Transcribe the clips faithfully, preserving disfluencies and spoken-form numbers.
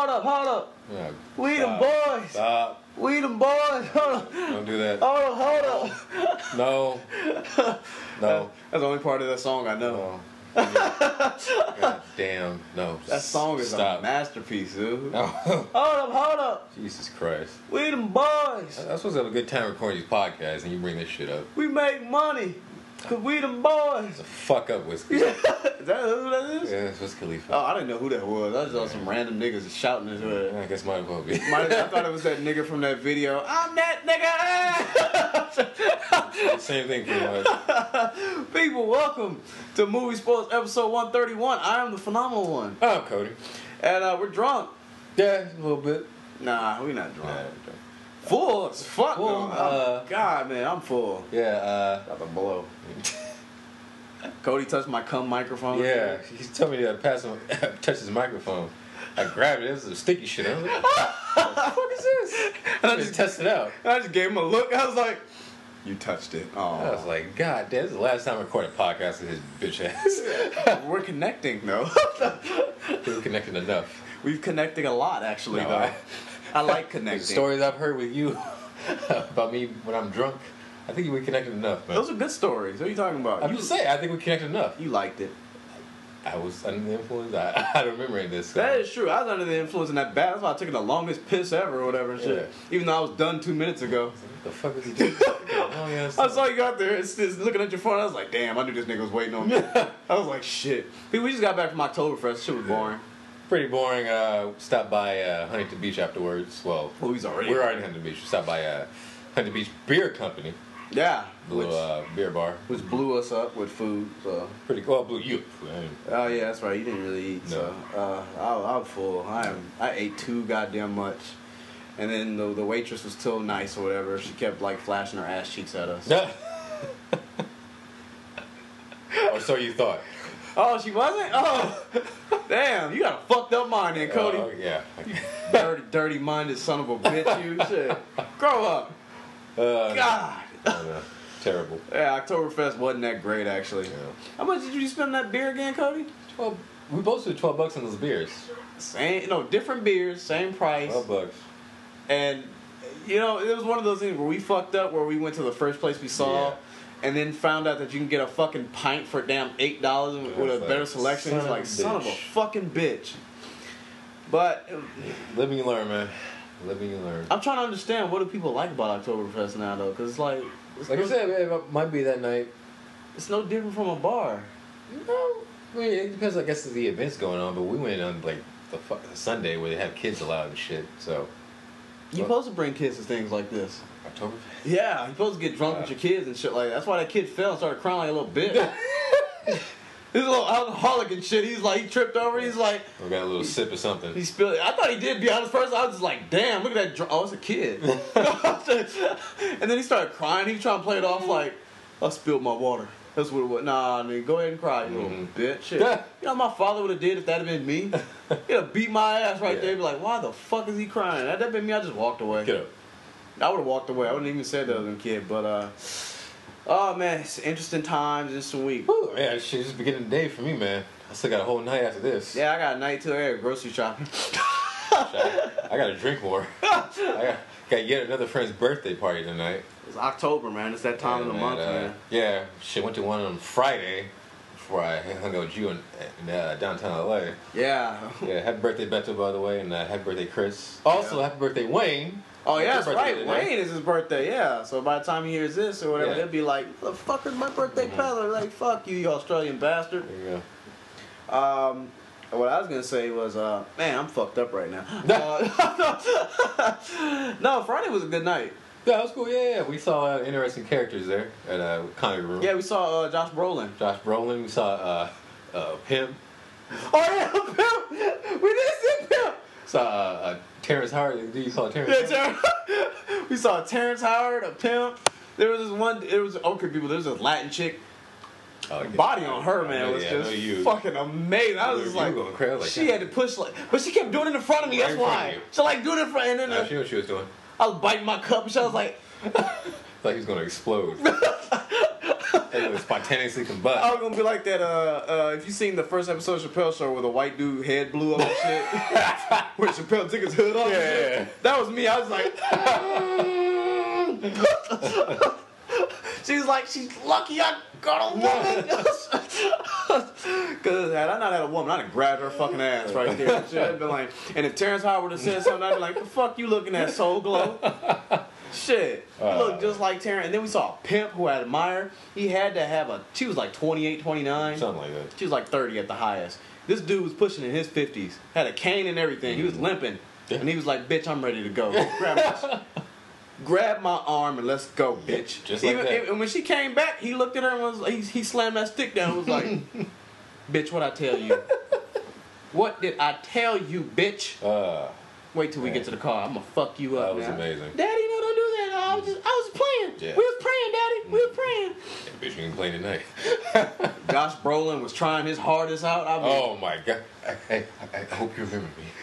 hold up, hold up. Yeah, we stop. them boys. Stop. We them boys. Hold up. Don't do that. Hold up, hold up. No. No. That's the only part of that song I know. No. God damn. No. That song is Stop. a masterpiece, dude. No. Hold up, hold up. Jesus Christ. We them boys. I was supposed to have a good time recording these podcasts, and you bring this shit up. We make money. Cause we them boys. The fuck up, Wiz Is Khalifa. that who that is? Yeah, it's Wiz Khalifa. Oh, I didn't know who that was. I just saw some random niggas shouting his head. I guess might as well be. Might- I thought it was that nigga from that video. I'm that nigga. Same thing pretty much. People, welcome to Movie Sports episode one thirty-one. I am the phenomenal one. Oh, Cody. And uh, we're drunk. Yeah, a little bit. Nah, we're not drunk. Nah, Full as fuck. Full, though. uh, Oh, God, man, I'm full. yeah, uh... About to blow. Cody touched my cum microphone. Yeah, he told me to pass him, touch his microphone. I grabbed it. It was some sticky shit. I was like, what the fuck is this? And I I just just tested it out. And I just gave him a look. I was like, you touched it. Oh. I was like, God damn, this is the last time I recorded a podcast with his bitch ass. We're connecting, though. We were connected enough. We've connected a lot, actually, No, though. I- I like The connecting. stories I've heard with you about me when I'm drunk, I think we connected enough, man. Those are good stories. What are you talking about? I'm you, just saying, I think we connected enough. you liked it. I was under the influence. I, I don't remember any of this. So. That is true. I was under the influence in that bad. That's why I took the longest piss ever or whatever and shit. Yeah. Even though I was done two minutes ago. What the fuck is he doing? Oh, yeah, I saw you out there it's just looking at your phone. I was like, damn, I knew this nigga was waiting on me. I was like, shit. People, we just got back from Oktoberfest. Shit was boring. Pretty boring. Uh, stopped by uh, Huntington Beach afterwards. Well, Oh, he's already. we're already in Huntington Beach. We stopped by uh, Huntington Beach Beer Company, Yeah. the Which, little uh, beer bar. which blew us up with food. So. Pretty cool. Well, blew you. I mean, Oh yeah, that's right. You didn't really eat. No. So uh, I, I'm full. I am. I ate too goddamn much. And then the the waitress was still nice or whatever. She kept like flashing her ass cheeks at us. no. Or so you thought. Oh, she wasn't? Oh, damn. You got a fucked up mind then, Cody. Oh, yeah. dirty, dirty minded son of a bitch, you. Shit. Grow up. Uh, God. uh, terrible. Yeah, Oktoberfest wasn't that great, actually. Yeah. How much did you spend on that beer again, Cody? Well, we both spent twelve bucks on those beers. Same, no, different beers, same price. Twelve bucks. And, you know, it was one of those things where we fucked up, where we went to the first place we saw. Yeah. And then found out that you can get a fucking pint for damn eight dollars with Yeah, a it's better like, selection. son It's of like a son of a bitch. fucking bitch. But Living and learn, man. Living and learn. I'm trying to understand, what do people like about Oktoberfest now though? Because it's like, it's, Like no, I said, man, it might be that night. it's no different from a bar. No, I mean it depends. I guess the event's going on, but we went on like the, fu- the Sunday where they have kids allowed and shit. So You're supposed to bring kids to things like this. October. Yeah, you're supposed to get drunk Uh. with your kids and shit like that. That's why that kid fell and started crying like a little bitch. He's a little alcoholic and shit. He's like, he tripped over. He's like, We got a little sip or something. he spilled it. I thought he did, to be honest. First, I was just like, damn, look at that. Dr- oh, it's a kid. And then he started crying. He was trying to play it off like, I spilled my water. That's what it was. Nah, I mean, go ahead and cry, you little Mhm. bitch. Shit. You know what my father would have did if that had been me? He'd have beat my ass right Yeah. there. Be like, why the fuck is he crying? Had that been me, I just walked away. Get up. I would have walked away. I wouldn't even said that was a kid. But, uh, oh, man, it's interesting times. Interesting week. Whew, man, shit, just beginning of the day for me, man. I still got a whole night after this. Yeah, I got a night till I got grocery shopping. I, I gotta drink more. I got, got yet another friend's birthday party tonight. It's October, man. It's that time Yeah, of the man, month, uh, man. Yeah, shit, went to one on Friday before I hung out with you in, in uh, downtown L A. Yeah. Yeah, happy birthday, Beto, by the way, and uh, happy birthday, Chris. Also, Yeah. happy birthday, Wayne. Oh, yeah, that's Your birthday right. today. Wayne is his birthday, yeah. So by the time he hears this or whatever, Yeah. he'll be like, the fuck is my birthday Mhm. peddler? Like, fuck you, you Australian bastard. There you go. Um, what I was going to say was, uh, man, I'm fucked up right now. uh, no, Friday was a good night. Yeah, that was cool. Yeah, yeah. We saw uh, interesting characters there at uh, Comedy Room. Yeah, we saw uh, Josh Brolin. Josh Brolin. We saw uh, uh, Pimp. Oh, yeah, Pimp! We did see Pimp! Saw uh, uh, Terrence Howard. Do you call it Terrence? Yeah, Howard? Ter- we saw Terrence Howard, a Pimp. There was this one, it was okay, people, there was this Latin chick. Oh, The yeah. body on her, I man, know, was yeah, I know just you. fucking amazing. I was You just were- like, you were going crazy like she that. had to push, like, but she kept doing it in front of me. Right That's in front why. of you. So like doing it in front, and then Nah, uh, she knew what she was doing. I was biting my cup, and she was like, Like he was gonna explode. They would spontaneously combust. I was gonna be like that. Uh, uh, if you seen the first episode of Chappelle Show where the white dude head blew up and shit, where Chappelle took his hood off, Yeah, and shit, yeah. that was me. I was like, she's like, she's lucky I got a woman. Cause had I not had a woman, I'd have grabbed her fucking ass right there. And shit. I'd been like, and if Terrence Howard would have said something, I'd be like, the fuck you looking at, Soul Glow? Shit, he Uh. looked just like Terrence. And then we saw a pimp who had admired. He had to have a. She was like twenty-eight, twenty-nine. Something like that. She was like thirty at the highest. This dude was pushing in his fifties. Had a cane and everything. He was limping. Yeah. And he was like, bitch, I'm ready to go. Grab my, grab my arm and let's go, bitch. Just like Even, that. And when she came back, he looked at her and was he, he slammed that stick down and was like, bitch, what I tell you? What did I tell you, bitch? Uh, Wait till we Man. get to the car. I'm gonna fuck you up. That was now. amazing. Daddy, no, don't do that. I was just, I was playing. Yeah. We was praying, Daddy. We was praying. hey, bitch, you can play tonight. Josh Brolin was trying his hardest out. I mean, Oh my god. Hey, I, I hope you remember me.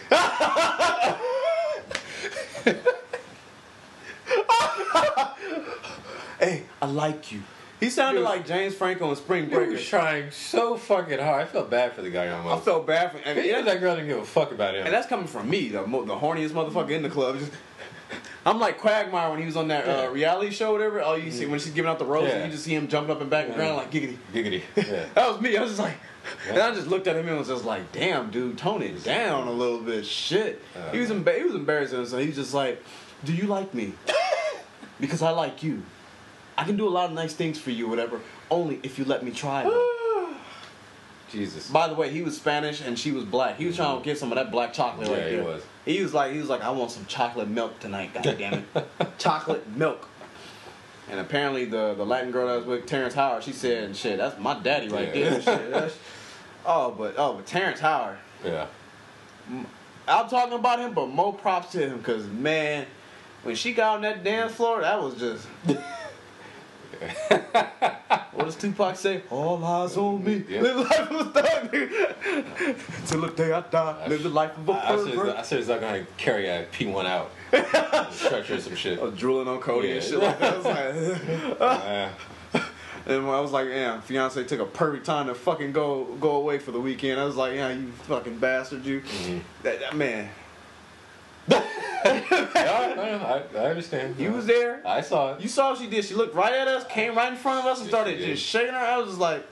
hey, I like you. He sounded Dude. like James Franco in Spring He was Breakers. trying so fucking hard. I felt bad for the guy I almost. felt bad for him. And, He yeah, that girl didn't give a fuck about him. and that's coming from me, the, mo- the horniest motherfucker in the club. Just, I'm like Quagmire when he was on that Yeah. uh, reality show or whatever. Oh, you see when she's giving out the roses, Yeah. you just see him jumping up and back and Yeah. ground like giggity. Giggity. Yeah. That was me. I was just like, Yeah. and I just looked at him and was just like, damn, dude, tone it down a little bit. Shit. Uh, he was emba- he was embarrassing. So he was just like, do you like me? Because I like you. I can do a lot of nice things for you, whatever. Only if you let me try them. Jesus. By the way, he was Spanish and she was black. He was trying to get some of that black chocolate Yeah, right he there. was. He was like, he was like, I want some chocolate milk tonight. God damn it, chocolate milk. And apparently the the Latin girl that was with Terrence Howard, she said, and shit, that's my daddy right Yeah. there. Shit, that's- oh, but oh, but Terrence Howard. Yeah. I'm talking about him, but more props to him, because man, when she got on that dance floor, that was just. What does Tupac say? All eyes on me. Yeah. Live the life of a thug, nigga. Till the day I die. Live the life of a I, I said, pervert. I said it's not going to carry a P one out. Stretcher or some shit. I was drooling on Cody and Yeah. shit like that. I was like, Uh, and when I was like, damn, fiance took a perfect time to fucking go go away for the weekend. I was like, yeah, you fucking bastard, you. Mhm. That, that man, yeah, I, I, I understand. you was there. I saw it. You saw what she did. She looked right at us, came right in front of us, and Yes, started she did. just shaking her. I was just like,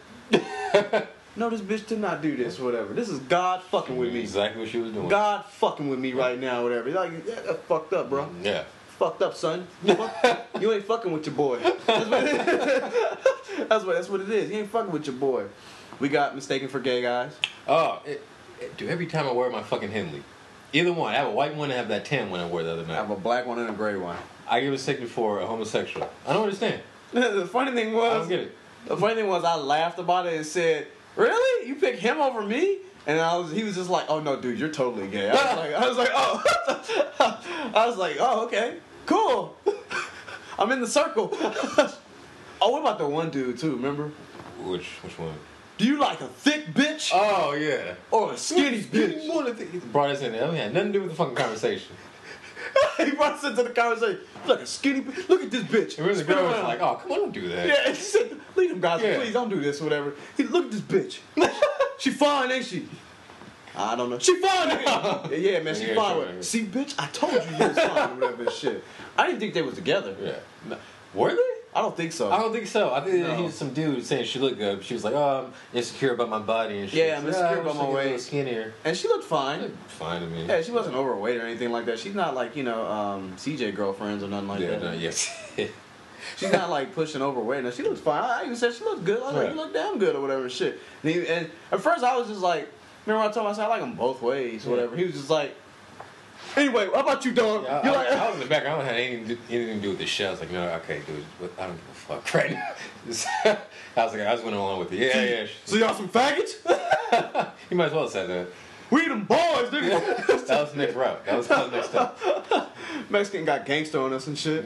no, this bitch did not do this, whatever. This is God fucking with me. Exactly what she was doing. God fucking with me right now, whatever. Like, yeah, that's fucked up, bro. Yeah. Fucked up, son. You, fuck, you ain't fucking with your boy. That's what, it is. that's what that's what it is. You ain't fucking with your boy. We got mistaken for gay guys. Oh, it, it, dude, every time I wear my fucking Henley, either one, I have a white one and I have that tan one I wore the other I night. have a black one and a gray one. I get mistaken for a homosexual. I don't understand. The funny thing I was, don't get it. the funny thing was, I laughed about it and said, "Really? You picked him over me?" And I was, he was just like, "Oh no, dude, you're totally gay." I was like, I was like, "Oh," I was like, "Oh, okay, cool. I'm in the circle." Oh, what about the one dude too? Remember? Which which one? Do you like a thick bitch Oh yeah. or a skinny bitch? He brought us in there. It had nothing to do with the fucking conversation. He brought us into the conversation. You like a skinny bitch? Look at this bitch. And we the Spin girl was around. like, "Oh, come on, don't do that." Yeah, and she said, leave them guys, Yeah. please don't do this or whatever. He look at this bitch. She fine, ain't she? I don't know. She fine, nigga. Yeah, yeah, man, she Yeah, fine. sure, with yeah. See, bitch, I told you you was fine or whatever and shit. I didn't think they was together. Yeah. Were they? I don't think so. I don't think so. I think No. he was some dude saying she looked good. She was like, "Oh, I'm insecure about my body and shit." Yeah, I'm She's insecure I about wish my I could be a weight. little skinnier. And she looked fine. Looked Fine to me. Yeah, she wasn't overweight or anything like that. She's not like, you know, um, C J girlfriends or nothing like yeah, that. no, yes. She's not like pushing overweight. No, she looks fine. I even said she looked good. I was like, Right. you look damn good or whatever and shit. And, he, and at first I was just like, remember I told him I said I like them both ways or Yeah. whatever. He was just like, anyway, how about you, dog? Yeah, I, You're I, like, I was in the back. I don't have anything to, anything to do with this shit. I was like, no, okay, dude, what- I don't give a fuck right now. Just- I was like, I just went along with it. Yeah, yeah. so y'all some faggots? You might as well have said that. We them boys, nigga. That was the next route. That was the next step. Mexican got gangster on us and shit.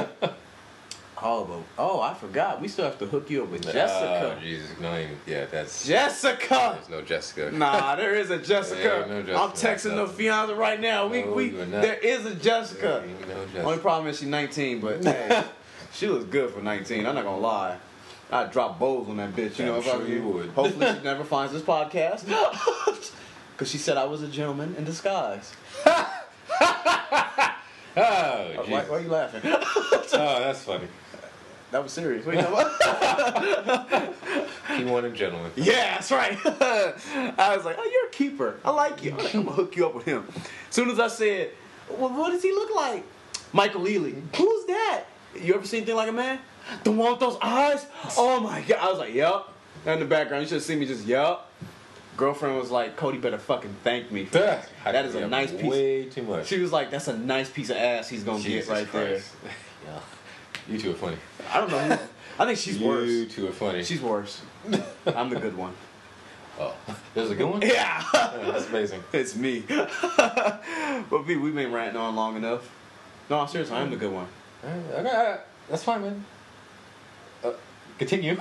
Oh, but oh, I forgot. We still have to hook you up with Jessica. Oh, Jesus. No, even, yeah, that's. Jessica. There's no Jessica. Nah, there is a Jessica. Yeah, no Jessica. I'm texting the fiance right now. We No, we you are not. there is a Jessica. Ain't no Jessica. Only problem is she's nineteen, but hey, she looks good for nineteen. I'm not gonna lie. I'd drop bowls on that bitch. You I'm know, if sure I was you would. Hopefully she never finds this podcast. Because she said I was a gentleman in disguise. Oh, Why, Jesus. why are you laughing? Oh, that's funny. That was serious. What are you talking about? He wanted gentlemen. Yeah, that's right. I was like, oh, you're a keeper. I like you. I'm, like, I'm going to hook you up with him. As soon as I said, well, what does he look like? Michael Ealy. Who's that? You ever seen anything like a man? The one with those eyes? Oh, my God. I was like, yup. In the background, you should have seen me just, yup. Girlfriend was like, Cody better fucking thank me for that. That is a nice piece. Way too much. She was like, that's a nice piece of ass he's going to get right Christ. Yeah. You two are funny. there. I don't know. Who, I think she's you worse. You two are funny. She's worse. I'm the good one. Oh, there's a good one? Yeah. Yeah, that's amazing. It's me. But B, we've been ranting on long enough. No, I'm serious. I am the good one. Okay, okay, that's fine, man. Uh, continue.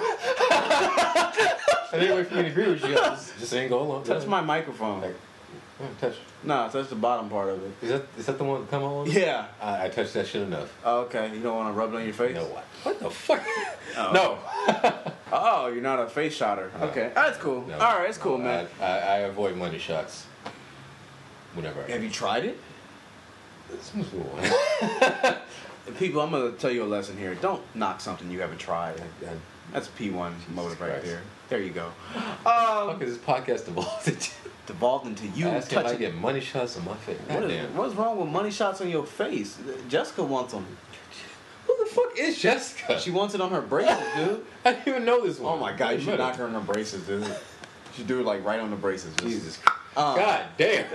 I didn't wait for me to agree with you. Just, just ain't go along. Touch my microphone. Like, oh, touch. Nah, touch the bottom part of it. Is that is that the one that come on? Yeah. I, I touched that shit enough. Oh, okay. You don't want to rub it on your face? No, what? What the fuck? Oh. No. Oh, you're not a face shotter. No. Okay. That's cool. No. All right, it's cool, No, man. I, I, I avoid money shots. Whenever. I Have you tried it? Let's move on. People, I'm going to tell you a lesson here. Don't knock something you haven't tried. I- I- That's a P one motive right Christ. there. There you go. How Um, could this podcast evolve into devolved into you asking if I touching. get money shots on my face? What is, Goddamn. what's wrong with money shots on your face? Jessica wants them. Who the fuck is Jessica? She wants it on her braces, dude. I didn't even know this one. Oh my god, you should Better. knock her on her braces, dude. You should do it like right on the braces. Just, Jesus. Um, God damn.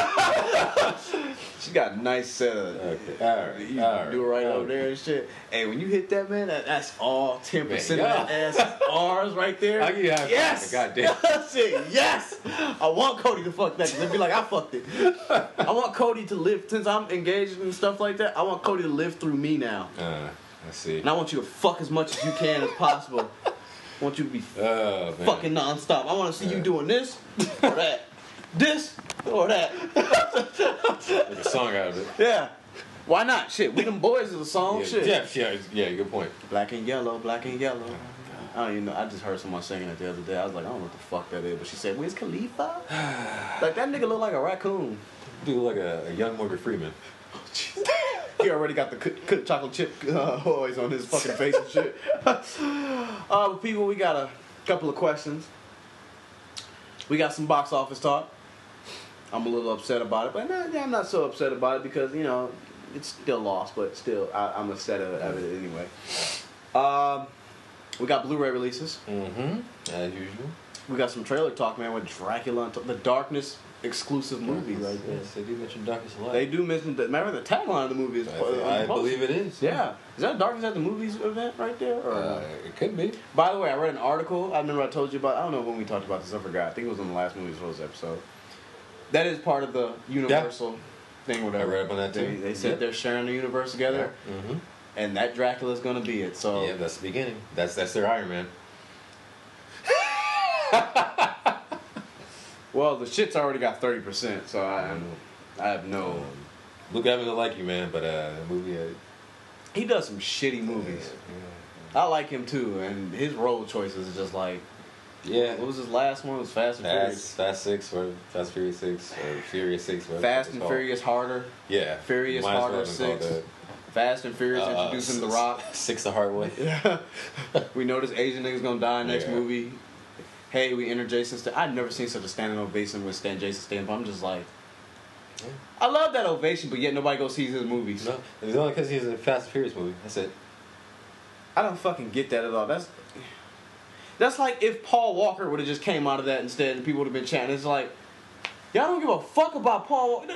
She got a nice set of. Okay. All right. You All right. do it right all over there and shit. Hey, when you hit that, man, that, that's all ten percent Man, of that ass is ours right there. I'll give you half. Yes! God damn. Shit, yes! I want Cody to fuck that because it'd be like, I fucked it. I want Cody to live, since I'm engaged and stuff like that, I want Cody to live through me now. Uh, I see. And I want you to fuck as much as you can as possible. I want you to be Oh, man. fucking nonstop. I want to see you Yeah. doing this or that. This or that. Make a song out of it. Yeah. Why not? Shit, we them boys is a song. Yeah, Shit. yeah, yeah, yeah, good point. Black and yellow, black and yellow. I don't even know. I just heard someone singing it the other day. I was like, I don't know what the fuck that is. But she said, Wiz Khalifa? Like, that nigga look like a raccoon. Do like a, a young Morgan Freeman. He already got the c- c- chocolate chip uh, always on his fucking face and shit. uh, people, we got a couple of questions. We got some box office talk. I'm a little upset about it, but nah, I'm not so upset about it because, you know, it's still lost, but still, I, I'm upset of, of it anyway. Um, we got Blu-ray releases. Mm-hmm. As usual. We got some trailer talk, man, with Dracula and the Darkness exclusive movie right there. Yes, they do mention Darkness Alive. They do mention that. Remember the tagline of the movie is. I, uh, on the I poster. believe it is. Yeah, is that Darkness at the Movies event right there? Or Uh, it could be. By the way, I read an article. I remember I told you about. I don't know when we talked about this. I forgot. I think it was on the last Movies Rose episode. That is part of the Universal thing. Whatever. I read up on that too. They, they said Yep. they're sharing the universe together, Mm-hmm. and that Dracula's gonna be it. So Yeah, that's the beginning. That's that's their Iron Man. well, the shit's already got thirty percent. So I, I have no. Um, Luke Evans will like you, man, but uh, the movie. Uh, He does some shitty movies. I like him too, and his role choices is just like. Yeah. What was his last one? It was Fast and Fast, Furious. Fast Six or Fast Furious Six or Furious Six. whatever Fast it's and called. Furious Harder. Yeah. Furious Might as well Harder have been called Six. that. Fast and Furious Uh, introducing The s- Rock. Six the hard way. Yeah. We know this Asian nigga's gonna die next Yeah. movie. Hey, we enter Jason Statham. I've never seen such a standing ovation with Stan Jason Statham. I'm just like, Yeah. I love that ovation, but yet nobody goes see his movies. No, it's only because he's in a Fast and Furious movie. That's it. I don't fucking get that at all. That's that's like if Paul Walker would have just came out of that instead, and people would have been chatting. It's like, y'all don't give a fuck about Paul Walker.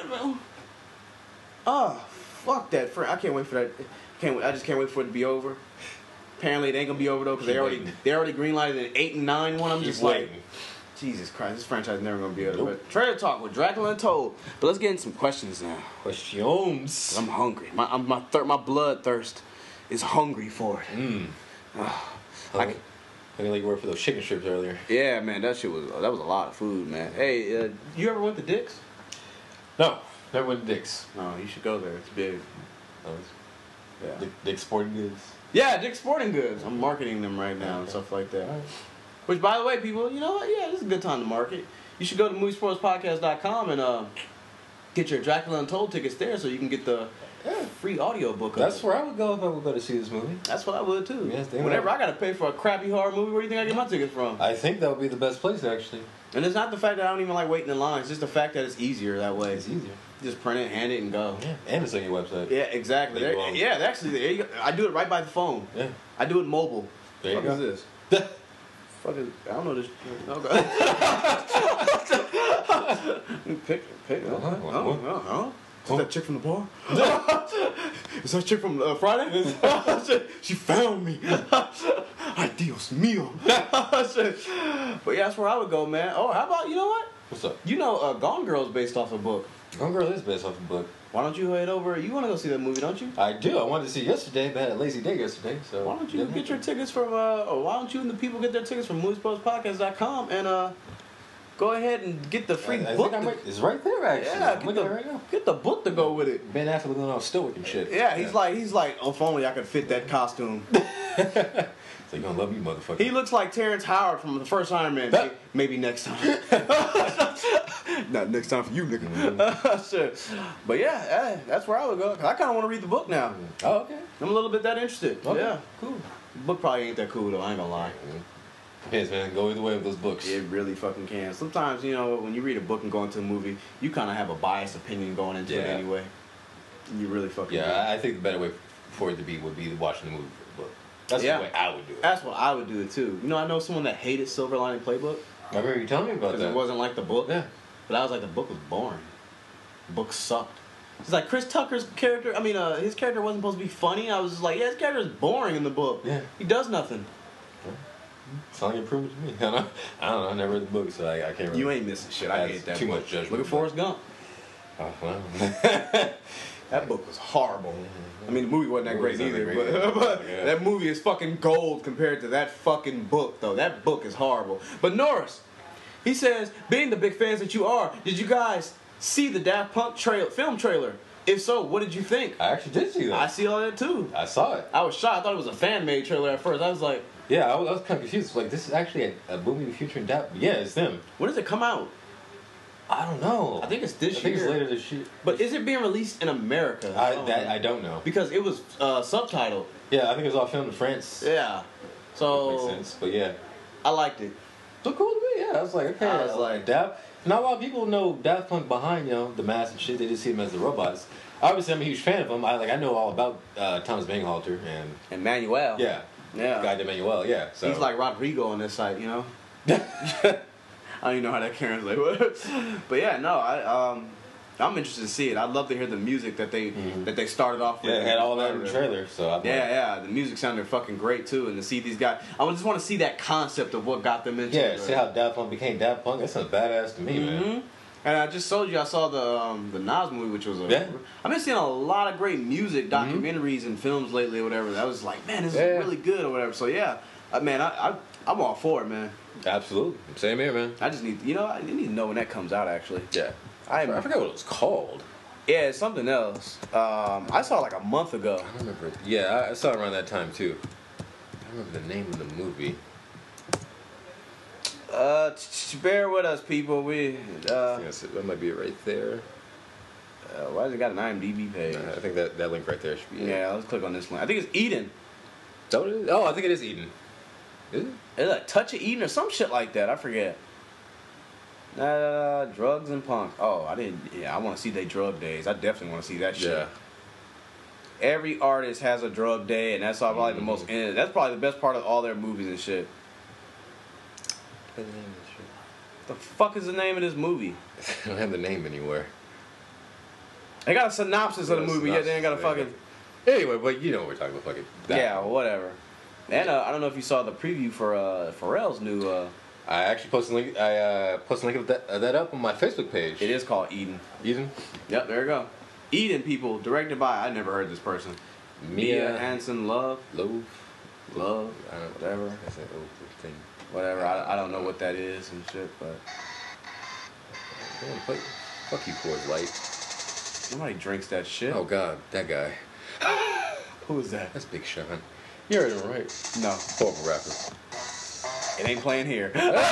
Oh, fuck that. Friend. I can't wait for that. Can't wait. I just can't wait for it to be over. Apparently, it ain't gonna be over though because they Keep already waiting. they already greenlighted an eight and nine one. I'm Keep just waiting. like, Jesus Christ, this franchise is never gonna be over. Nope. But trailer talk with Dracula Untold. But let's get into some questions now. Questions. I'm hungry. My I'm, my thir- my blood thirst is hungry for it. Mmm. I can- I can like you work for those chicken strips earlier. Yeah, man, that shit was that was a lot of food, man. Hey, uh, you ever went to Dick's? No, never went to Dick's. No, you should go there. It's big. No, Yeah. Dick, Dick's Sporting Goods. Yeah, Dick's Sporting Goods. I'm marketing them right now and stuff like that. Which, by the way, people, you know what? Yeah, this is a good time to market. You should go to movie sports podcast dot com and uh, get your Dracula Untold tickets there so you can get the Yeah. free audio book. That's of where I would go if I would go to see this movie. That's what I would too. Yes, they Whenever would. I gotta pay for a crappy horror movie, where do you think I get my tickets from? I think that would be the best place, actually. And it's not the fact that I don't even like waiting in line. It's just the fact that it's easier that way. It's easier. Just print it, hand it, and go. Yeah, and it's on your website. Yeah, exactly. There you There- go. yeah, actually, there you go. I do it right by the phone. Yeah. I do it mobile. There you What go. is this? Fuck is, I don't know this. Okay. pick, pick. Oh, Uh-huh. oh, oh, oh. Is that chick from the bar? Is that chick from uh, Friday? She found me. Ay, Dios mío. But yeah, that's where I would go, man. Oh, how about, you know what? What's up? You know, uh, Gone Girl is based off a book. Gone Girl is based off a book. Why don't you head over? You want to go see that movie, don't you? I do. I wanted to see it yesterday, but I had a lazy day yesterday, so. Why don't you didn't get your happen. tickets from, uh, or why don't you and the people get their tickets from movie sports podcast dot com and, uh, go ahead and get the free I, I book. think I to- might, it's right there, actually. yeah, I'm get looking the, at it right now. get the book to go with it. Ben Affleck looking all stoic and shit. Yeah, he's like, he's like, oh, if only I could fit that costume. So you gonna love you, motherfucker. He looks like Terrence Howard from the first Iron Man. That- Maybe next time. Not next time for you, nigga. Shit. But yeah, eh, that's where I would go. 'Cause I kind of want to read the book now. Oh, okay. I'm a little bit that interested. Okay. Yeah, cool. The book probably ain't that cool though. I ain't gonna lie. Depends, man. Go either way with those books. It really fucking can. Sometimes, you know, when you read a book and go into a movie, you kind of have a biased opinion going into it Yeah. anyway. You really fucking do. Yeah, I I think the better way for it to be would be watching the movie for the book. That's Yeah. the way I would do it. That's what I would do it too. You know, I know someone that hated Silver Lining Playbook I remember you telling me about because that. it wasn't like the book. Yeah. But I was like, the book was boring. The book sucked. It's like Chris Tucker's character. I mean, uh, his character wasn't supposed to be funny. I was just like, yeah, his character is boring in the book. Yeah. He does nothing. Sound like improvement to me. I don't know. I don't know. I never read the book, so I, I can't remember. You ain't missing shit. I That's hate that too book. much judgment, Look at but- Forrest Gump. Oh, well. That book was horrible. I mean, the movie wasn't that The great movie either, wasn't that but, great. but Yeah. that movie is fucking gold compared to that fucking book, though. That book is horrible. But Norris, he says, being the big fans that you are, did you guys see the Daft Punk trail film trailer? If so, what did you think? I actually did see that. I see all that too. I saw it. I was shocked. I thought it was a fan made trailer at first. I was like, Yeah, I was, I was kind of confused. Like, this is actually a, a movie featuring Dap. Yeah, it's them. when does it come out? I don't know. I think it's this I think year. it's later this year. But is it being released in America? I don't that know. I don't know. Because it was uh, subtitled. Yeah, I think it was all filmed in France. Yeah. Makes So sense. But yeah, I liked it. so cool to me. Yeah, I was like, okay. I was like- Daft. Not a lot of people know Daft Punk behind, you know, the mask and shit. They just see them as the robots. Obviously, I'm a huge fan of them. I like, I know all about uh, Thomas Bangalter and Emmanuel. yeah, Yeah. Guy Emmanuel. Yeah, so He's like Rodrigo on this site, you know? I don't even know how that Karen's like, what? But yeah, no, I um I'm interested to see it. I'd love to hear the music that they Mhm. that they started off with. yeah, it had all that in the trailer. So I'm Yeah, like, yeah, the music sounded fucking great too, and to see these guys, I just want to see that concept of what got them into yeah. it. See how Daft Punk became Daft Punk. That sounds badass to me, man. Mhm. And I just told you I saw the um, the Nas movie, which was a. Yeah. I've been seeing a lot of great music documentaries and films lately, or whatever. That was like, man, this Yeah. is really good, or whatever. So yeah, uh, man, I, I I'm all for it, man. Absolutely, same here, man. I just need, you know, I need to know when that comes out. Actually, Yeah, I I forgot what it was called. yeah, it's something else. Um, I saw it like a month ago. I don't remember. Yeah, I I saw it around that time too. I don't remember the name of the movie. Uh, t- t- bear with us, people. We uh, Yes, that might be it right there. uh why has it got an IMDb page? I think that, that link right there should be it. Yeah, let's click on this link. I think it's Eden. Is that what it is? Oh, I think it is Eden. Is it? It's a touch of Eden or some shit like that. I forget. Uh, drugs and punk. Oh, I didn't. Yeah, I want to see their drug days. I definitely want to see that shit. Yeah. Every artist has a drug day, and that's probably the Mhm. most. And that's probably the best part of all their movies and shit. What's the name of this The fuck is the name of this movie? shit? I don't have the name anywhere. They got a synopsis of the Yeah, movie. Yeah, they ain't got a synopsis, fucking. Anyway, but you know what we're talking about. Fucking that. Yeah, whatever. And uh, I don't know if you saw the preview for uh, Pharrell's new. Uh, I actually posted a link. I uh, posted a link of that, uh, that up on my Facebook page. it is called Eden. Eden. Yep, there you go. Eden, people, directed by I never heard this person. Mia Mia Hansen, Love, Love. Love, I don't know. whatever, That's that old thing. whatever. I, I don't know what that is and shit, but Man, fuck, fuck you, Coors Light. nobody drinks that shit. Oh God, that guy. Who is that? That's Big Sean. You heard him right. No, Horrible rapper. it ain't playing here.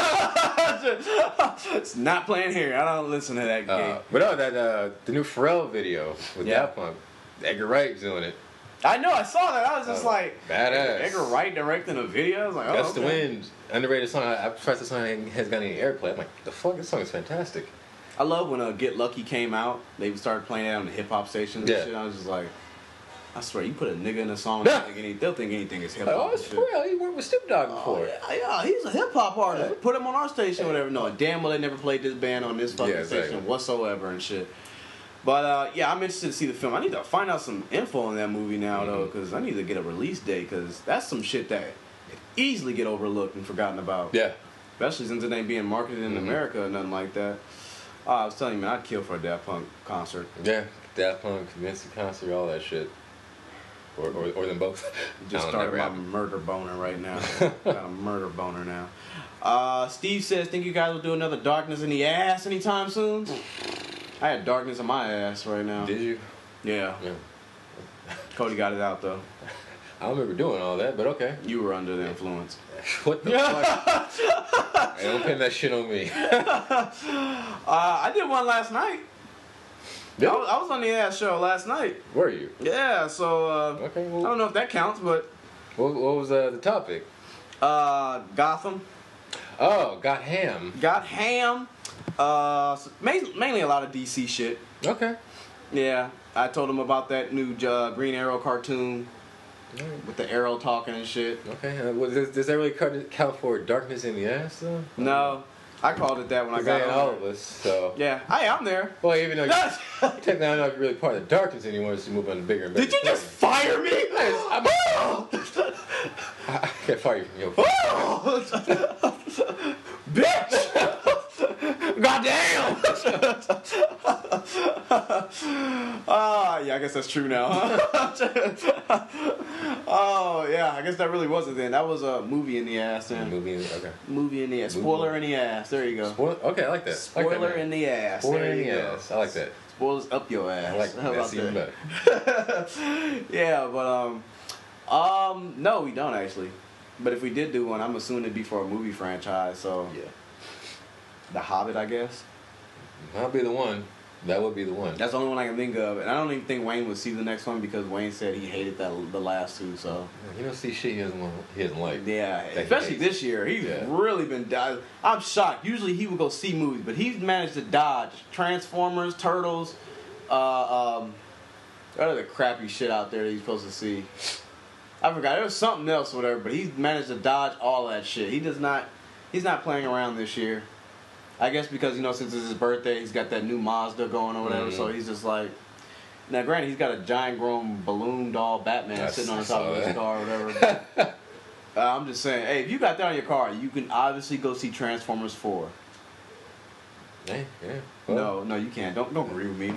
It's not playing here. I don't listen to that Uh, game. but no, that uh, the new Pharrell video with Yeah. Daft Punk. Edgar Wright's doing it. I know. I saw that. I was just Oh, like, badass. Edgar Wright directing a video. I was like, oh, Gust the okay. Wind, underrated song. I- I'm surprised this song has got any airplay. I'm like, the fuck, this song is fantastic. I love when uh, Get Lucky came out. They started playing it on the hip hop stations and Yeah. shit. I was just like, I swear, you put a nigga in a song, they'll think, any, they'll think anything is hip Like, hop. oh, it's Pharrell. He worked with Snoop Dogg before. Oh, yeah, yeah, he's a hip hop artist. Yeah. Put him on our station, whatever. No, damn well they never played this band on this fucking Yeah, exactly. station whatsoever and shit. But uh, yeah, I'm interested to see the film. I need to find out some info on that movie now though, Mm-hmm. because I need to get a release date, because that's some shit that could easily get overlooked and forgotten about. Yeah. Especially since it ain't being marketed in Mhm. America or nothing like that. Uh, I was telling you, man, I'd kill for a Daft Punk concert. Yeah. Daft Punk, Vincent concert, all that shit. Or, or, or them both. Just I don't know, started my never happened. murder boner right now. Got a murder boner now. Uh, Steve says, think you guys will do another Darkness in the Ass anytime soon? I had darkness in my ass right now. Did you? Yeah. Yeah. Cody got it out though. I don't remember doing all that, but okay. You were under the influence. What the fuck? Hey, don't pin that shit on me. Uh, I did one last night. I was, I was on the ass show last night. Were you? Yeah, so uh, Okay, I well, don't know if that counts, but what, what was uh, the topic? uh, Gotham Oh, got ham. got ham. Uh, so mainly, mainly a lot of D C shit. Okay. Yeah, I told him about that new uh, Green Arrow cartoon with the arrow talking and shit. Okay. Uh, well, does, does that really cut- count for darkness in the ass, though? No, I called it that when I Because got ain't all over of there. us, so. Yeah, I am there. Well, even though you, technically I'm not really part of the darkness anymore, so you move on to bigger and bigger. Did you just fire me? I'm, I, I can't fire you from your Bitch! Goddamn! Ah, yeah, I guess that's true now. Huh? Oh, yeah, I guess that really wasn't then. That was a movie in the ass then. movie. Okay. Movie in the ass. Spoiler in the ass. There you go. Spoiler? Okay, I like that. I like that, Spoiler man. in the ass. Spoiler There in you the go. ass. I like that. Spoilers up your ass. I like How that's about even that? better. Yeah, but um, um, no, we don't actually. But if we did do one, I'm assuming it'd be for a movie franchise. So Yeah. The Hobbit, I guess. That'll be the one. That would be the one. That's the only one I can think of, and I don't even think Wayne would see the next one because Wayne said he hated that the last two. So You don't see shit he doesn't want. He doesn't like. yeah, That he especially hates. this year, he's Yeah. really been. Di- I'm shocked. Usually he would go see movies, but he's managed to dodge Transformers, Turtles, uh, um, what other crappy shit out there that he's supposed to see. I forgot. There was something else, or whatever. But he's managed to dodge all that shit. He does not. He's not playing around this year. I guess because, you know, since it's his birthday, he's got that new Mazda going or whatever. Mhm. So he's just like. Now, granted, he's got a giant grown balloon doll Batman I sitting on the saw top of his that. car or whatever. But, uh, I'm just saying, hey, if you got that on your car, you can obviously go see Transformers four. Yeah, yeah. No, no, you can't. Don't don't agree with me.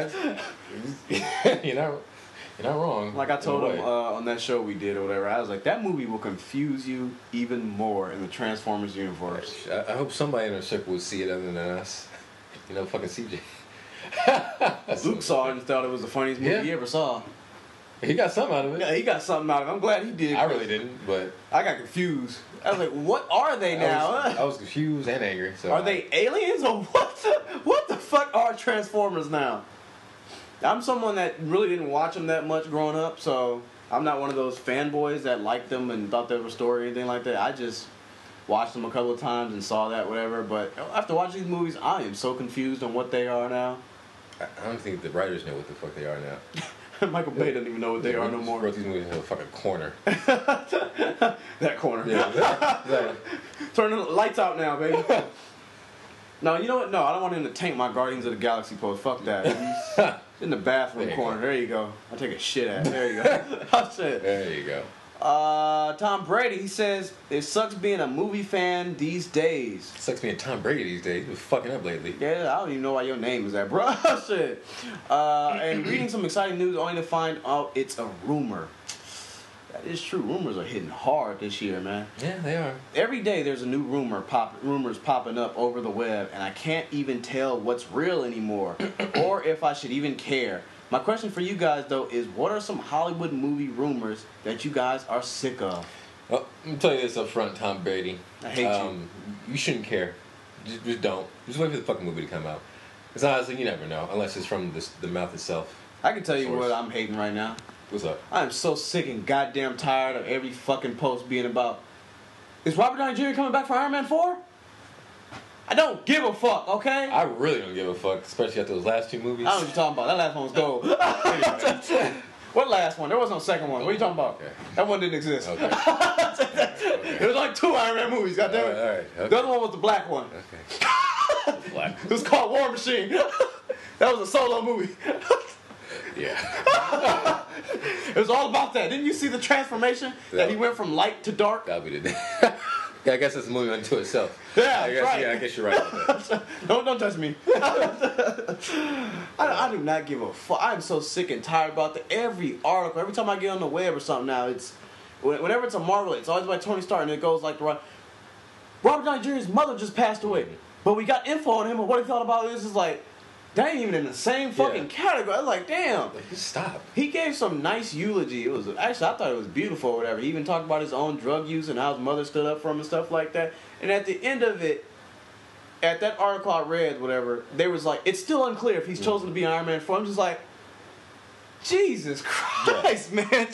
I, you're not. You're not wrong. Like I in a told him way. uh, on that show we did or whatever, I was like, that movie will confuse you even more in the Transformers universe. I, I hope somebody in our circle would see it other than us. You know, fucking C J. Luke saw it and thought it was the funniest movie Yeah. he ever saw. He got something out of it. Yeah, he got something out of it. I'm glad he did. I really didn't, but I got confused. I was like, what are they I now? was, I was confused and angry. So Are I- they aliens or what? The, what the fuck are Transformers now? I'm someone that really didn't watch them that much growing up, so I'm not one of those fanboys that liked them and thought they were a story or anything like that. I just watched them a couple of times and saw that, whatever. But after watching these movies, I am so confused on what they are now. I I don't think the writers know what the fuck they are now. Michael Bay doesn't even know what they are no just more. Wrote these movies in a fucking corner. That corner. Yeah, exactly. Exactly. Turn the lights out now, baby. No, you know what? No, I don't want him to taint my Guardians of the Galaxy pose. Fuck that. In the bathroom There you corner. go. There you go. I take a shit at. There you go. That's it. There you go. Uh, Tom Brady, he says, it sucks being a movie fan these days. Sucks being Tom Brady these days. He's been fucking up lately. Yeah, I don't even know why your name is that, bro. Shit. Uh, and reading some exciting news only to find out it's a rumor. That is true. Rumors are hitting hard this year, man. Yeah, they are. Every day there's a new rumor pop rumors popping up over the web, and I can't even tell what's real anymore or if I should even care. My question for you guys though is, what are some Hollywood movie rumors that you guys are sick of? Well, I'm gonna tell you this up front, Tom Brady. I hate um, you. You shouldn't care. Just, just don't. Just wait for the fucking movie to come out. Because honestly, you never know, unless it's from the, the mouth itself. I can tell you Source. what I'm hating right now. What's up? I am so sick and goddamn tired of every fucking post being about, is Robert Downey Junior coming back for Iron Man four? I don't give a fuck, okay? I really don't give a fuck, especially after those last two movies. I don't know what you're talking about. That last one was gold. What last one? There was no second one. What are you talking about? Okay. That one didn't exist. Okay. Okay. There was like two Iron Man movies, All goddamn right, it. all right. Okay. The other one was the black one. Okay. Black. It was called War Machine. That was a solo movie. Yeah. It was all about that. Didn't you see the transformation that he went from light to dark? That'll be the Yeah, I guess it's a movie unto itself. Yeah, I guess, right. Yeah, I guess you're right about that. don't don't touch me. I, I do not give a fuck. I'm so sick and tired about the every article. Every time I get on the web or something now, it's whenever it's a Marvel, it's always by Tony Stark, and it goes like the Robert Downey Junior's mother just passed away, but we got info on him and what he thought about this is like. They ain't even in the same fucking Yeah. category. I was like, damn. Like, just stop. He gave some nice eulogy. It was actually I thought it was beautiful or whatever. He even talked about his own drug use and how his mother stood up for him and stuff like that. And at the end of it, at that article I read, whatever, they was like, it's still unclear if he's chosen to be Iron Man four. I'm just like, Jesus Christ, yeah. man.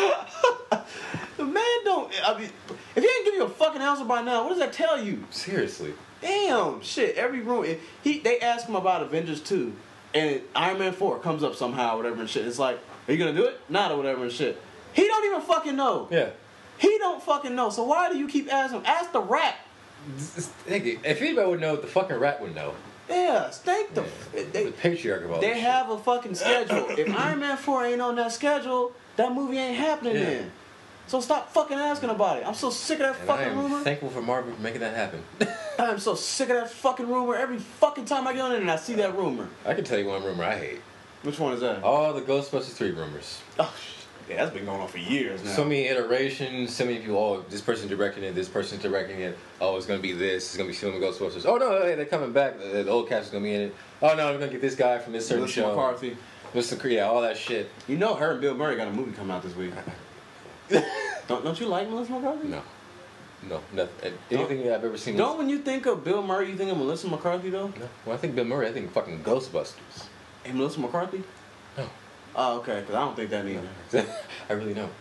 The man don't. I mean, if he ain't give you a fucking answer by now, what does that tell you? Seriously. Damn, shit. Every room, if he they ask him about Avengers two, and Iron Man four comes up somehow, whatever and shit. It's like, are you gonna do it? Not or whatever and shit. He don't even fucking know. Yeah. He don't fucking know. So why do you keep asking him? Ask the rat. Thank you. If anybody would know, the fucking rat would know. Yeah, thank the. Yeah. They, the patriarch of all they this have a fucking schedule. If Iron Man four ain't on that schedule, that movie ain't happening Yeah. then. So stop fucking asking about it. I'm so sick of that and fucking I am rumor. thankful for Marvel for making that happen. I'm so sick of that fucking rumor. Every fucking time I get on it and I see that rumor. I can tell you one rumor I hate. Which one is that? All the Ghostbusters three rumors. Oh, yeah, that's been going on for years now. So many iterations, so many people, oh, this person's directing it, this person's directing it, oh, it's going to be this, it's going to be filming Ghostbusters. Oh, no, hey, they're coming back, the, the old cast is going to be in it. Oh, no, we're going to get this guy from this certain Melissa show. McCarthy. Mister Yeah, all that shit. You know her and Bill Murray got a movie coming out this week. don't, don't you like Melissa McCarthy? No. No, nothing. Anything that I've ever seen. Don't when you think of Bill Murray, you think of Melissa McCarthy, though? No. When I think Bill Murray, I think fucking Ghostbusters. And Melissa McCarthy? No. Oh, okay, because I don't think that either. I really don't.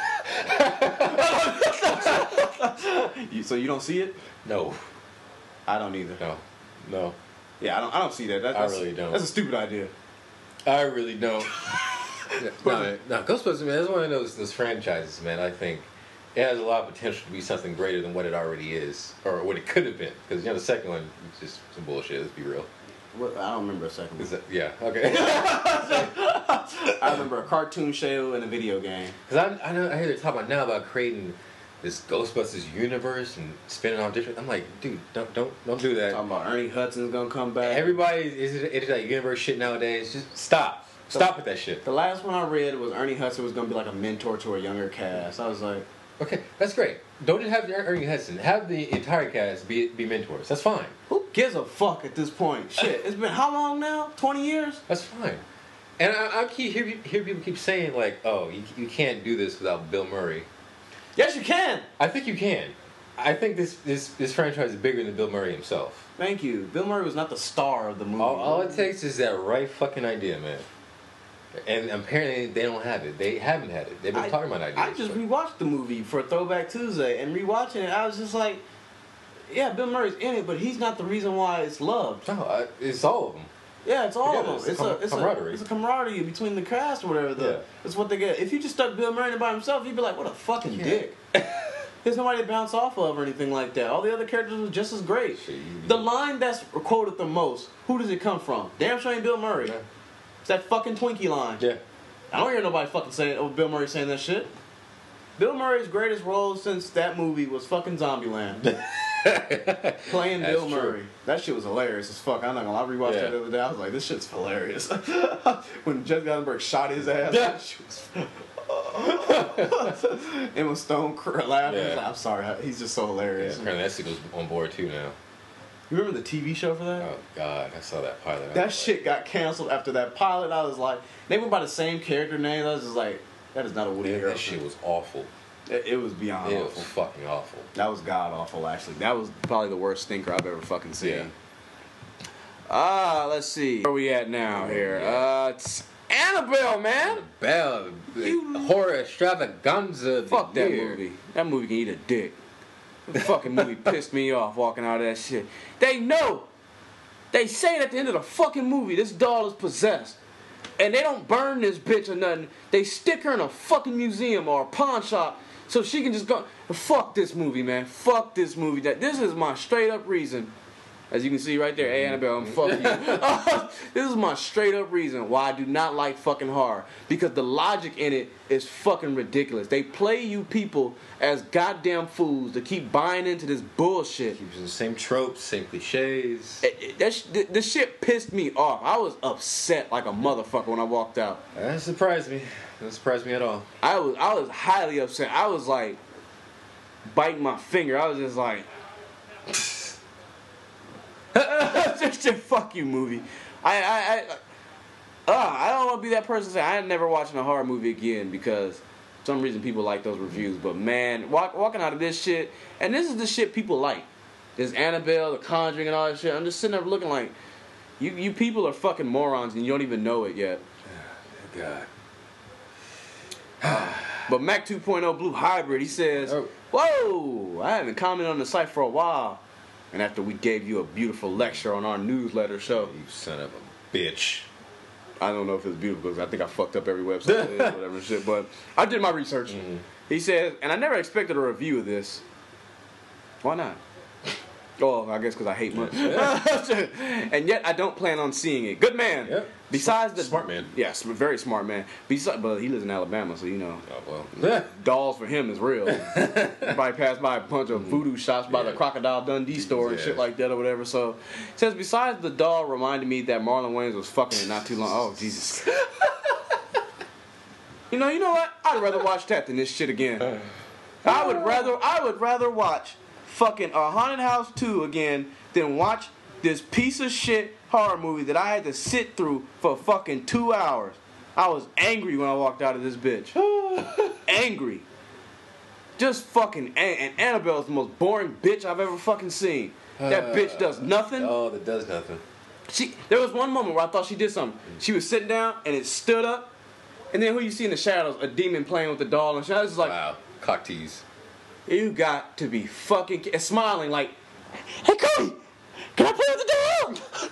you, so you don't see it? No. I don't either. No. No. Yeah, I don't. I don't see that. that I that's, really don't. That's a stupid idea. I really don't. no, no, Ghostbusters, man, that's one of those those franchises, man. I think it has a lot of potential to be something greater than what it already is, or what it could have been. Because you know, the second one was just some bullshit. Let's be real. What, I don't remember a second one. Is that, yeah. Okay. I remember a cartoon show and a video game. Because I I know I hear they're talking about now about creating this Ghostbusters universe and spinning off different. I'm like, dude, don't don't don't do that. Talking about Ernie Hudson's gonna come back. Everybody is into that universe shit nowadays. Just stop. Stop with that shit. The last one I read was Ernie Hudson was gonna be like a mentor to a younger cast. I was like, Okay, that's great. Don't just have Ernie Hudson. Have the entire cast be be mentors. That's fine. who gives a fuck at this point? Shit, it's been how long now? Twenty years? That's fine. And I, I keep hear, hear people keep saying like, "Oh, you you can't do this without Bill Murray." Yes, you can. I think you can. I think this this this franchise is bigger than Bill Murray himself. Thank you. Bill Murray was not the star of the movie. All, all it takes is that right fucking idea, man. And apparently they don't have it. They haven't had it. They've been I, talking about ideas. I just but- rewatched the movie for Throwback Tuesday, and rewatching it, I was just like, yeah, Bill Murray's in it, but he's not the reason why it's loved. No, I, it's all of them. Yeah, it's all Together, of them. it's It's, a a, it's camaraderie. a it's a camaraderie between the cast or whatever. The, Yeah. It's what they get. If you just stuck Bill Murray in by himself, you'd be like, what a fucking Yeah. dick. There's nobody to bounce off of or anything like that. All the other characters were just as great. Shit, you- The line that's quoted the most, who does it come from? Damn sure ain't Bill Murray. Yeah. It's that fucking Twinkie line. Yeah. I don't hear nobody fucking saying, oh, Bill Murray saying that shit. Bill Murray's greatest role since that movie was fucking Zombieland. Playing That's Bill true. Murray. That shit was hilarious as fuck. I'm not gonna lie. I rewatched Yeah. that the other day. I was like, this shit's hilarious. When Jeff Gothenberg shot his ass, Yeah. that shit was Emma Stone cr- laughing. Yeah. He's like, I'm sorry. He's just so Yeah, hilarious. apparently that sequel's on board too now. You remember the T V show for that? Oh God, I saw that pilot. That shit got canceled after that pilot. I was like, they went by the same character name. I was just like, that is not a Woody Man, Harrelson. that shit was awful. It, it was beyond It awful. was fucking awful. That was god awful, actually. That was probably the worst stinker I've ever fucking seen. Yeah. Ah, let's see. Where we at now here? Yeah. Uh, it's Annabelle, man. Bell, the You- horror extravaganza. of the Fuck that year. movie. That movie can eat a dick. The fucking movie pissed me off walking out of that shit. They know. They say at the end of the fucking movie, this doll is possessed. And they don't burn this bitch or nothing. They stick her in a fucking museum or a pawn shop so she can just go. Fuck this movie, man. Fuck this movie. That This is my straight up reason. As you can see right there, hey Annabelle, I'm fucking you. This is my straight up reason why I do not like fucking horror. Because the logic in it is fucking ridiculous. They play you people as goddamn fools to keep buying into this bullshit. Using the same tropes, same cliches. It, it, that sh- th- this shit pissed me off. I was upset like a motherfucker when I walked out. That surprised me. That didn't surprise me at all. I was I was highly upset. I was like biting my finger. I was just like, just, just fuck you, movie. I I I, uh, I don't want to be that person saying I ain't never watching a horror movie again because for some reason people like those reviews. But man, walk, walking out of this shit, and this is the shit people like. This Annabelle, The Conjuring, and all that shit. I'm just sitting there looking like you you people are fucking morons and you don't even know it yet. God. But Mac two point oh Blue Hybrid, he says, Oh. whoa, I haven't commented on the site for a while. And after we gave you a beautiful lecture on our newsletter show, You son of a bitch. I don't know if it's beautiful because I think I fucked up every website, it is, whatever shit, but I did my research. Mm-hmm. He says, and I never expected a review of this. Why not? Oh, I guess because I hate money. And yet I don't plan on seeing it. Good man. Yep. Besides the Smart man. Yes, very smart man. Besides, but he lives in Alabama, so you know. Oh well. Dolls for him is real. Probably passed by a bunch of voodoo shops by the Yeah. Crocodile Dundee store and Yeah. shit like that or whatever. So, it says, besides the doll reminded me that Marlon Wayans was fucking it not too long. Oh, Jesus. You know, you know what? I'd rather watch that than this shit again. I would rather, I would rather watch fucking A Haunted House two again than watch this piece of shit horror movie that I had to sit through for fucking two hours. I was angry when I walked out of this bitch. Angry. Just fucking ang- and Annabelle's the most boring bitch I've ever fucking seen. That bitch does nothing. Oh, that does nothing. She there was one moment where I thought she did something. She was sitting down and it stood up, and then who you see in the shadows? A demon playing with the doll, and she was just like, Wow. Cock tease. "You got to be fucking ki-" smiling like, hey Cody, can I play with the doll?"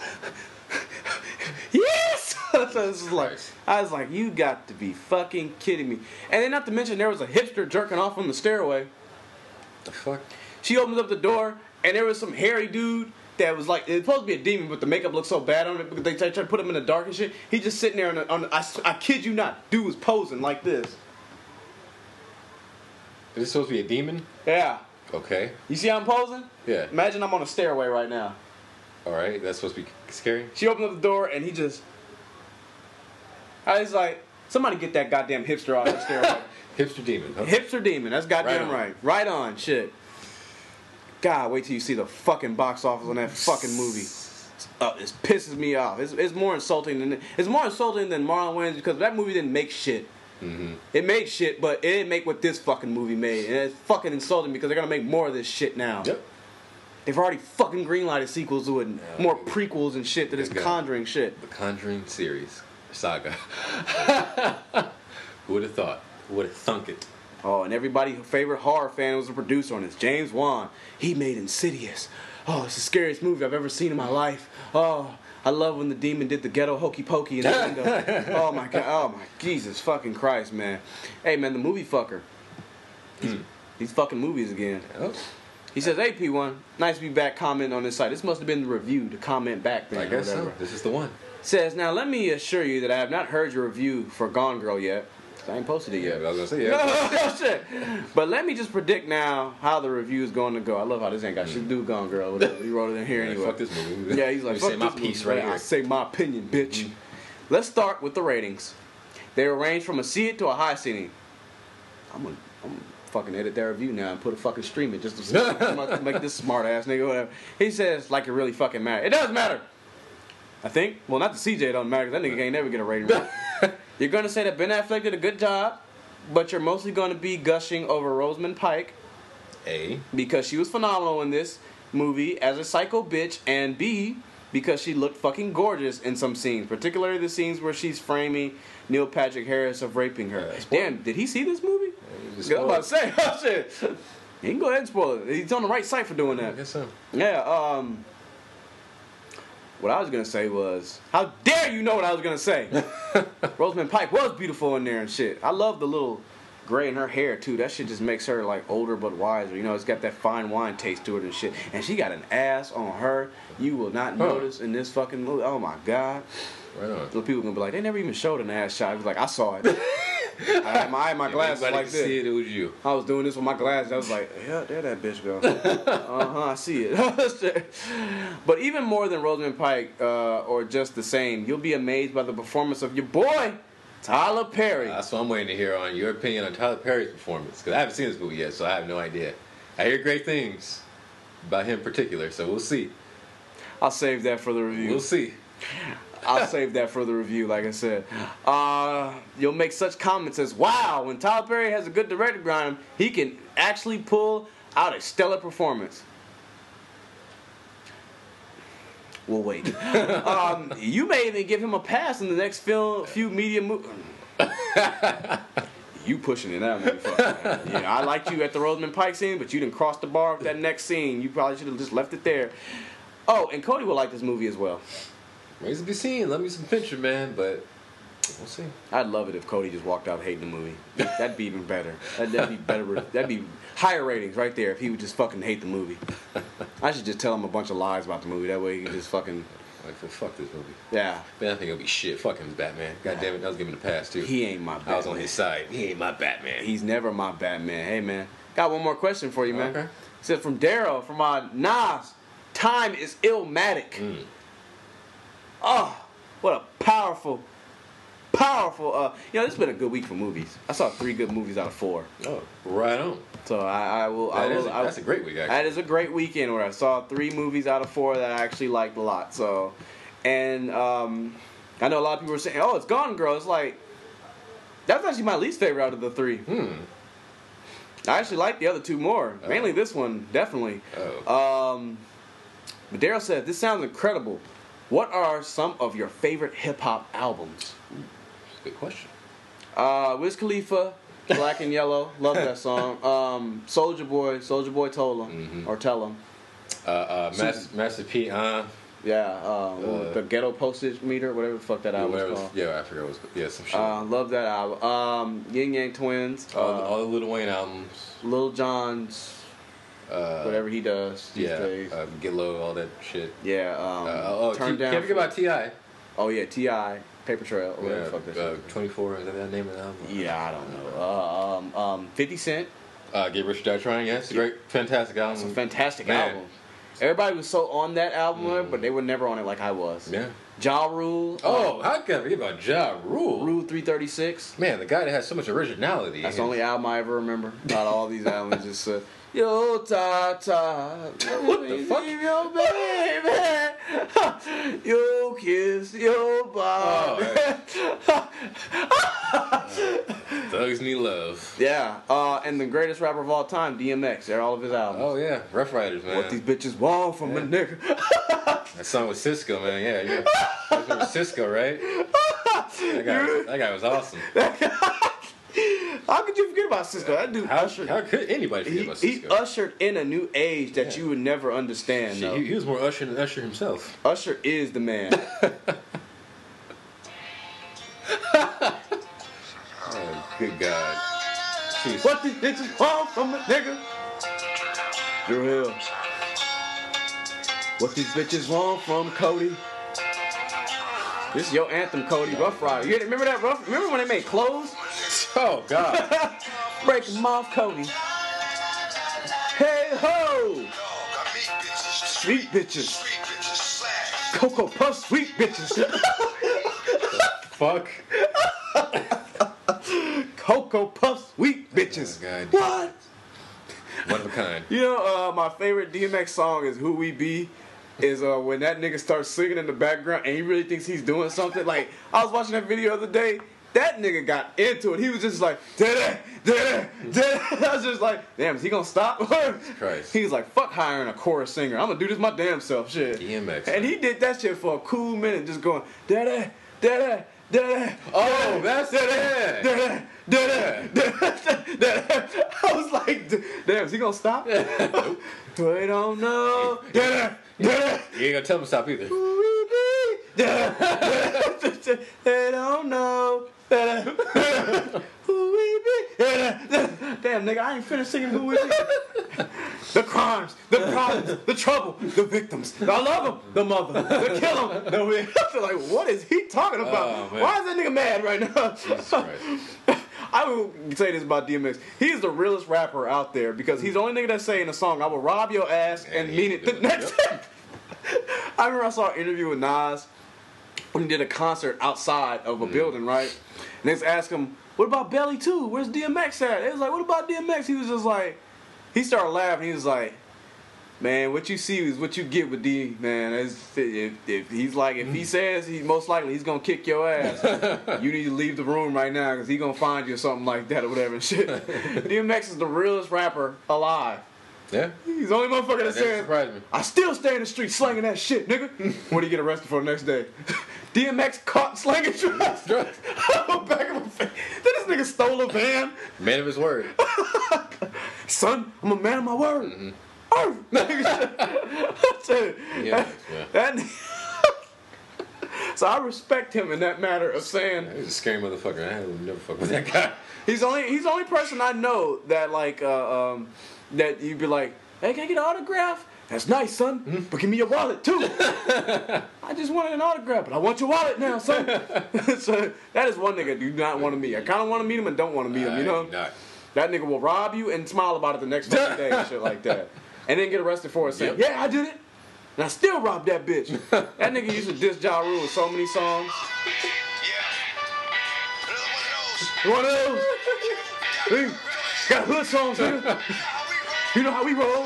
Yes. So it was like, I was like, you got to be fucking kidding me. And then not to mention there was a hipster jerking off on the stairway. The fuck? She opens up the door, and there was some hairy dude that was like, it's supposed to be a demon, but the makeup looked so bad on it because they tried to put him in the dark and shit. He just sitting there on the, on the I, I kid you not, dude was posing like this. Is this supposed to be a demon? Yeah. Okay. You see how I'm posing? Yeah. Imagine I'm on a stairway right now. All right. That's supposed to be scary. She opened up the door, and he just, I was like, somebody get that goddamn hipster out of the stairway. Hipster demon. Huh? Hipster demon, that's goddamn Right right. on. Right on, shit. God, wait till you see the fucking box office on that fucking movie. Uh, it pisses me off. It's, it's more insulting than it's more insulting than Marlon Wayans because that movie didn't make shit. Mm-hmm. It made shit, but it didn't make what this fucking movie made, and it's fucking insulting because they're gonna make more of this shit now. Yep. They've already fucking greenlighted sequels to it, and Yeah, more dude. prequels and shit to this Good God. Conjuring shit. The Conjuring series saga. Who would have thought? Who would have thunk it? Oh, and everybody's favorite horror fan was a producer on this, James Wan. He made Insidious. Oh, it's the scariest movie I've ever seen in my life. Oh, I love when the demon did the ghetto hokey pokey in the window. Oh my god. Oh my Jesus fucking Christ, man. Hey man, the movie fucker. He's, he's fucking movies again. Oh, He says, "Hey P one, nice to be back commenting on this site. This must have been the review to comment back then I or guess so. whatever." This is the one. Says, "Now let me assure you that I have not heard your review for Gone Girl yet. I ain't posted it Yeah, yet. I was gonna say yeah. No, shit. But let me just predict now how the review is going to go. I love how this ain't got shit to do with Gone Girl. Whatever. He wrote it in here Yeah, anyway. fuck this movie. Yeah, he's like, Let me fuck say my this piece movie, right man. I here. say my opinion, bitch. Mm-hmm. Let's start with the ratings. They range from a C it to a high C. I'm gonna, I'm gonna fucking edit that review now and put a fucking stream it just to make this smart ass nigga whatever. He says like it really fucking matter. It does matter. I think. Well, not to C J it don't matter because that nigga ain't never get a rating. You're gonna say that Ben Affleck did a good job, but you're mostly gonna be gushing over Rosamund Pike. A. Because she was phenomenal in this movie as a psycho bitch, and B. because she looked fucking gorgeous in some scenes, particularly the scenes where she's framing Neil Patrick Harris of raping her. Yeah, damn, did he see this movie? Yeah, I was about to say, oh shit. He can go ahead and spoil it. He's on the right site for doing that. I guess so. Yeah, um... what I was gonna say was, how dare you know what I was gonna say? Rosamund Pike was beautiful in there and shit. I love the little gray in her hair too. That shit just makes her like older but wiser. You know, it's got that fine wine taste to it and shit. And she got an ass on her you will not huh. notice in this fucking movie. Oh my god. Right on. So people gonna be like, they never even showed an ass shot. It was like, I saw it. I had my, I had my glasses like this. See it, it was you. I was doing this with my glasses. I was like, yeah, there that bitch go. uh-huh, I see it. But even more than Rosamund Pike, uh, or just the same, you'll be amazed by the performance of your boy, Tyler Perry. Uh, that's what I'm waiting to hear on your opinion on Tyler Perry's performance. Because I haven't seen this movie yet, so I have no idea. I hear great things about him in particular, so we'll see. I'll save that for the review. We'll see. I'll save that for the review, like I said. Uh, you'll make such comments as, wow, when Tyler Perry has a good director behind him, he can actually pull out a stellar performance. We'll wait. um, you may even give him a pass in the next film, few media movies. You pushing it out, motherfucker. Yeah, I liked you at the Rosamund Pike scene, but you didn't cross the bar with that next scene. You probably should have just left it there. Oh, and Cody will like this movie as well. Remains to be seen. Love me some Fincher, man, but we'll see. I'd love it if Cody just walked out hating the movie. That'd be even better. That'd, that'd be better. That'd be higher ratings right there if he would just fucking hate the movie. I should just tell him a bunch of lies about the movie. That way he can just fucking... Like, fuck this movie. Yeah. Man, I think it'll be shit. Fuck him, Batman. God damn it, I was giving him the pass, too. He ain't my Batman. I was on his side. He ain't my Batman. He's never my Batman. Hey, man. Got one more question for you, man. Okay. It said from Daryl, from uh, Nas, time is illmatic. Mm. Oh, what a powerful, powerful, uh, you know, this has been a good week for movies. I saw three good movies out of four. Oh, right on. So I, I will, I That will, is a, I will, that's a great week, actually. That is a great weekend where I saw three movies out of four that I actually liked a lot. So, and um, I know a lot of people were saying, "Oh, it's Gone Girl." It's like that's actually my least favorite out of the three. Hmm. I actually like the other two more. Oh. Mainly this one, definitely. Oh. Um, but Daryl said, "This sounds incredible. What are some of your favorite hip hop albums?" Good question. Uh, Wiz Khalifa, Black and Yellow, love that song. Um, Soulja Boy, Soulja Boy told him Mm-hmm. or tell him. Uh, uh, Master, Master P, uh, Yeah, uh, Uh, the Ghetto Postage Meter, whatever the fuck that yeah, album whatever was was- called. yeah, I forgot what it was. Yeah, some shit. Uh, love that album. Um, Yin Yang Twins, all, uh, the, all the Lil Wayne albums. Lil Jon's, Uh, whatever he does these yeah, days. uh, Get Low, all that shit. Yeah, um, Uh, oh, Turn T- Down. can't forget for- about T I Oh yeah, T I Paper Trail, or whatever Yeah, the fuck that uh, shit is. twenty-four, is that the name of the album? Yeah, I don't know. Uh, um, um, Fifty Cent, Uh, Get Rich or Die Trying, yeah, it's a great, fantastic album. it's a fantastic Man. album. Everybody was so on that album, Mm. but they were never on it like I was. Yeah. Ja Rule. Oh, um, how can I forget about Ja Rule? Rule three thirty-six. Man, the guy that has so much originality. That's the only album I ever remember. Not all these albums. Just uh, yo ta ta. What the fuck? Yo baby. Yo kiss your body. Thugs Need Love. Yeah. Uh, and the greatest rapper of all time, D M X. They're all of his albums. Oh yeah, Rough Riders, man. What these bitches want from a nigga. That song with Cisco, man. Yeah, yeah. That was with Cisco, right? That guy, was, that guy was awesome. How could you forget about Cisco? That dude How, ushered. how could anybody forget He, about he Cisco? ushered in a new age that Yeah. you would never understand. Shit, though. he, he was more Usher than Usher himself. Usher is the man. Oh, good God. Jeez. What these bitches want from a nigga? Drew Hill. What these bitches want from Cody? This is your anthem, Cody. Rough Rider. You remember that rough? Remember when they made clothes? Oh, God. Break them off, Cody. Hey ho! Sweet bitches. Cocoa Puff sweet bitches. Fuck. Cocoa Puff sweet bitches. Oh, God. What? One of a kind. You know, uh, my favorite D M X song is "Who We Be." Is uh, when that nigga starts singing in the background and he really thinks he's doing something. Like, I was watching that video the other day. That nigga got into it. He was just like, da da da. I was just like, damn, is he gonna stop? Christ. He was like, fuck hiring a chorus singer. I'm gonna do this my damn self, shit. D M X. And he did that shit for a cool minute, just going, da da da da. Oh, that's it. Da da da da. I was like, damn, is he gonna stop? Nope. We don't know. Da da da. You ain't gonna tell him to stop either. Who we be? They don't know. Who we be? Damn, nigga, I ain't finished singing Who We Be. The crimes, the problems, the trouble, the victims. I love them, the mother, the kill them. The we. I like, what is he talking about? Oh, Why is that nigga mad right now? Jesus Christ. I will say this about D M X. He's the realest rapper out there because he's the only nigga that's saying a song, I will rob your ass and, And mean it the next day. I remember I saw an interview with Nas when he did a concert outside of a mm. building, right? And they just asked him, what about Belly two? Where's D M X at? They was like, what about D M X? He was just like, he started laughing. He was like, man, what you see is what you get with D, man. If, if he's like, if he says he most likely he's gonna kick your ass, you need to leave the room right now because he's gonna find you or something like that or whatever and shit. D M X is the realest rapper alive. Yeah. He's the only motherfucker that said, I still stay in the street slanging that shit, nigga. What do you get arrested for the next day? D M X caught slanging drugs. Drugs. Back of my face. Then this nigga stole a van. Man of his word. Son, I'm a man of my word. Mm-hmm. Oh, yeah, yeah. That, so I respect him in that matter of saying yeah, he's a scary motherfucker. I would never fuck with that guy. He's only he's the only person I know that like uh, um, that you'd be like, hey, can I get an autograph? That's nice, son, mm-hmm. but give me your wallet too. I just wanted an autograph, but I want your wallet now, son. So that is one nigga you do not want to meet. I kind of want to meet him and don't want to meet him. You know, not. That nigga will rob you and smile about it the next fucking day and shit like that. And then get arrested for it saying, yep. Yeah, I did it. And I still robbed that bitch. That nigga used to diss Ja Rule with so many songs. Yeah. One of those. Hey, got hood songs, nigga. You know how we roll.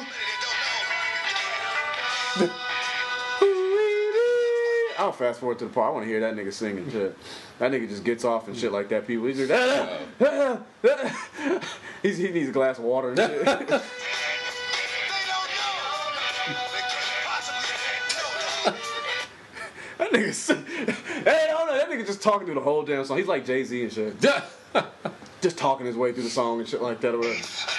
I'll fast forward to the part. I want to hear that nigga singing shit. That nigga just gets off and shit like that. People, he's just, ah, ah, ah. he's, he needs a glass of water and shit. That nigga, hey, I don't know. That nigga just talking through the whole damn song. He's like Jay-Z and shit. Just talking his way through the song and shit like that or whatever.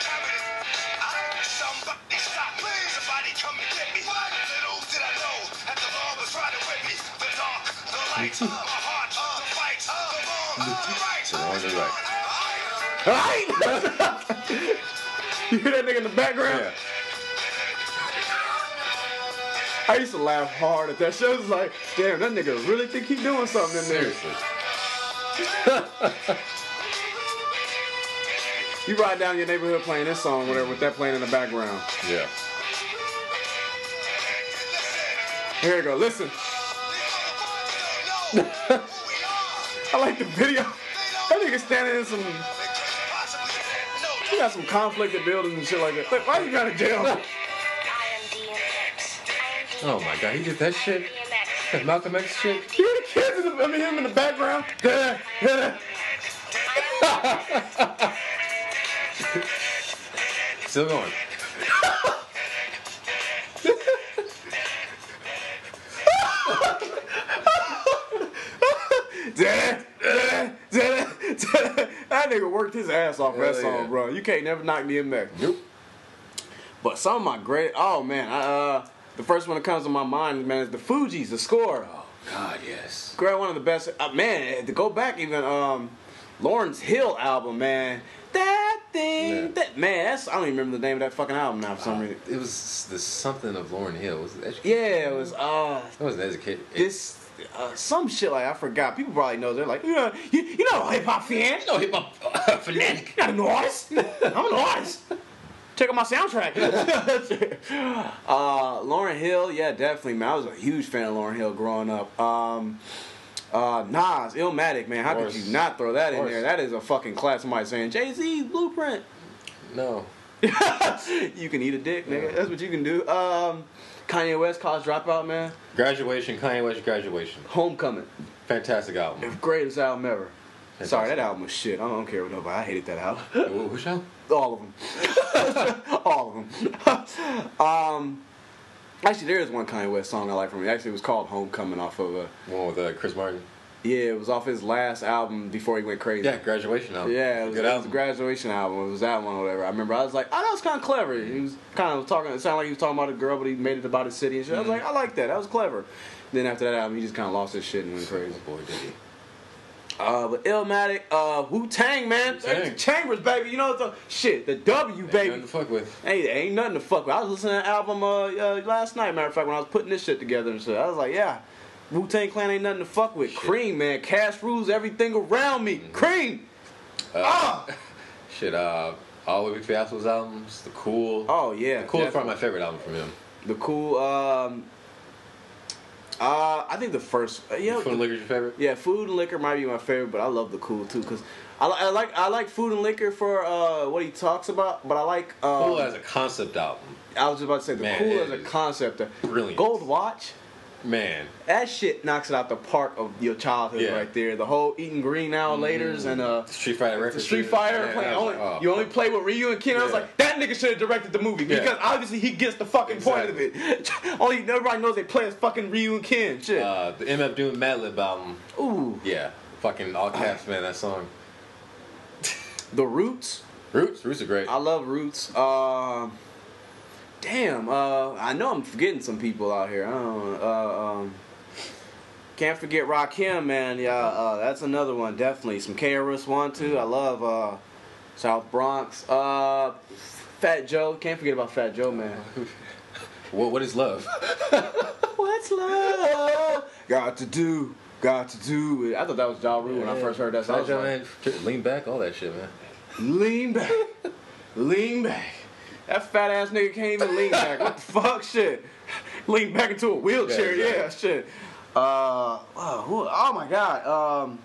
So on the right. Right? You hear that nigga in the background? Yeah. I used to laugh hard at that show. It was like, damn, that nigga really think he doing something in there. Seriously. You ride down your neighborhood playing this song, whatever, with that playing in the background. Yeah. Here you go. Listen. I like the video. That nigga standing in some. You got some conflicted buildings and shit like that. Like, why you got to jail? Oh my god, he did that shit? That Malcolm X shit? You hear the kids in the, I mean, him in the background? Yeah, yeah. Still going. That nigga worked his ass off Hell that song, yeah. bro. You can't never knock D M X. Nope. But some of my great, oh man, I, uh, the first one that comes to my mind, man, is the Fugees, the score. Oh god, yes. Great, one of the best. Uh, man, to go back even, um, Lawrence Hill album, man. That thing, Yeah. that man, that's I don't even remember the name of that fucking album now for some Uh, reason. it was the something of Lauryn Hill. Was it educated? Yeah, it was. Uh, That wasn't educated. this. Uh, some shit like I forgot. People probably know. They're like, you know, you, you know, hip hop fan. You know hip hop uh, fanatic. You're not an artist. I'm an artist. Check out my soundtrack. uh, Lauryn Hill, yeah, definitely, man. I was a huge fan of Lauryn Hill growing up. Um, uh, Nas, Illmatic, man. How could you not throw that in there? That is a fucking class. Somebody saying Jay-Z Blueprint. No. You can eat a dick, nigga. That's what you can do. Um, Kanye West, College Dropout, man. Graduation, Kanye West, Graduation. Homecoming. Fantastic album. The greatest album ever. Fantastic. Sorry, that album was shit. I don't care what nobody. I hated that album. Wh- Which album? All of them. All of them. um, actually, there is one Kanye West song I like from him. Actually, it was called Homecoming off of a. One with uh, Chris Martin. Yeah, it was off his last album before he went crazy. Yeah, Graduation album. Yeah, it was, Good it was album. a graduation album. It was that one or whatever. I remember I was like, oh, that was kind of clever. He was kind of talking, it sounded like he was talking about a girl, but he made it about his city and shit. Mm-hmm. I was like, I like that. That was clever. Then after that album, he just kind of lost his shit and went crazy. Boy, did he. Uh, but Illmatic, uh, Wu-Tang, man. Wu-Tang. Chambers, baby. You know what the shit, the W, Ain't baby. nothing to fuck with. Ain't, ain't nothing to fuck with. I was listening to that album uh, uh, last night, matter of fact, when I was putting this shit together and shit. I was like, yeah, Wu-Tang Clan ain't nothing to fuck with. Shit. Cream, man. Cash rules everything around me. Mm-hmm. Cream. Uh, Ah! Shit, uh, all the Big Fiasco's albums, The Cool. Oh, yeah. The Cool is definitely. probably my favorite album from him. The Cool, um... Uh, I think the first... Uh, yeah, Food and Liquor's your favorite? yeah, Food and Liquor might be my favorite, but I love The Cool, too, because I, li- I like I like Food and Liquor for uh, what he talks about, but I like... Uh, Cool as a concept album. I was just about to say, The Man, Cool it as a is concept. brilliant. Gold Watch... Man. That shit knocks it out the park of your childhood Yeah. right there. The whole eating green now laters and uh Street Fighter the references. Street Fighter. Yeah, playing, I was only, like, oh. You only play with Ryu and Ken. I was Yeah. like, that nigga should have directed the movie Yeah. because obviously he gets the fucking point of it. Only everybody knows they play as fucking Ryu and Ken. Shit. Uh, the M F Doom Madlib album. Ooh. Yeah. Fucking all caps, man, that song. The Roots. Roots. Roots are great. I love Roots. Um. Damn. Uh. I know I'm forgetting some people out here. I don't know. Uh. Um. Can't forget Rakim, man. Yeah, uh, that's another one. Definitely some K R S One too. I love uh, South Bronx. Uh, Fat Joe. Can't forget about Fat Joe, man. What, what is love? What's love? Got to do. Got to do it. I thought that was Ja Rule when I first heard that song. I Fat was Joe, like, man. Lean back, all that shit, man. lean back, lean back. That fat ass nigga can't even lean back. What the fuck, shit? Lean back into a wheelchair. Yeah, Yeah, exactly. shit. Uh, oh, who- oh my god. Um,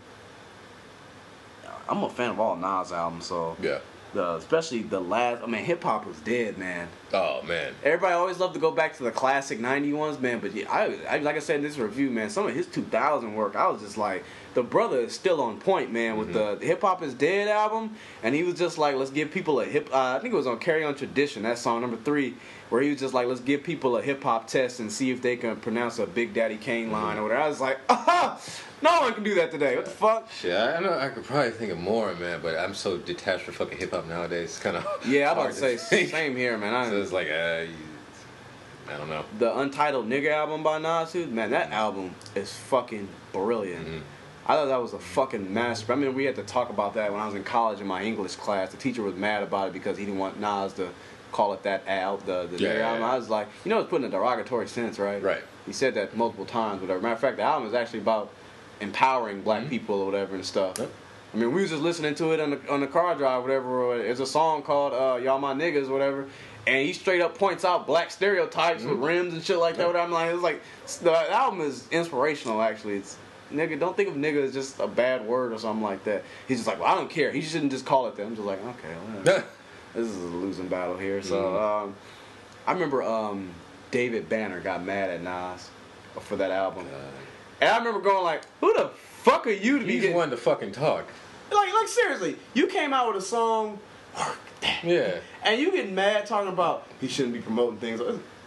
I'm a fan of all Nas albums, so Yeah. the especially the last. I mean, hip hop was dead, man. Oh, man. Everybody always loved to go back to the classic ninety ones, man. But yeah, I, I like I said in this review, man, some of his two thousand work, I was just like, the brother is still on point, man. With the, the Hip Hop Is Dead album, and he was just like, let's give people a hip. Uh, I think it was on Carry On Tradition, that song number three, where he was just like, let's give people a hip hop test and see if they can pronounce a Big Daddy Kane line or whatever. I was like, aha, no one can do that today. What the fuck? Shit, I I know I could probably think of more, man, but I'm so detached from fucking hip hop nowadays. It's kind of Yeah, I'm about hard to say think. same here, man. I, So it's like, uh, you, I don't know. the Untitled Nigga album by Nas, too, man, that album is fucking brilliant. Mhm. I thought that was a fucking master. I mean, we had to talk about that when I was in college in my English class. The teacher was mad about it because he didn't want Nas to call it that al the the Yeah, nigga yeah, album. yeah. I was like, you know, it's put in a derogatory sense, right? Right. He said that multiple times, whatever. Matter of fact, the album is actually about empowering black Mhm. people or whatever and stuff. Yep. I mean, we was just listening to it on the on the car drive, whatever. Or there's a song called uh, "Y'all My Niggas," whatever, and he straight up points out black stereotypes with rims and shit like that. Whatever. I'm like, it's like the album is inspirational. Actually, it's nigga. Don't think of nigga as just a bad word or something like that. He's just like, well, I don't care. He shouldn't just call it that. I'm just like, okay, well, this is a losing battle here. So Mhm. um, I remember um, David Banner got mad at Nas for that album, and I remember going like, who the fuck are you to be He's getting one to fucking talk. like, like seriously, you came out with a song, work that, Yeah. and you getting mad talking about he shouldn't be promoting things.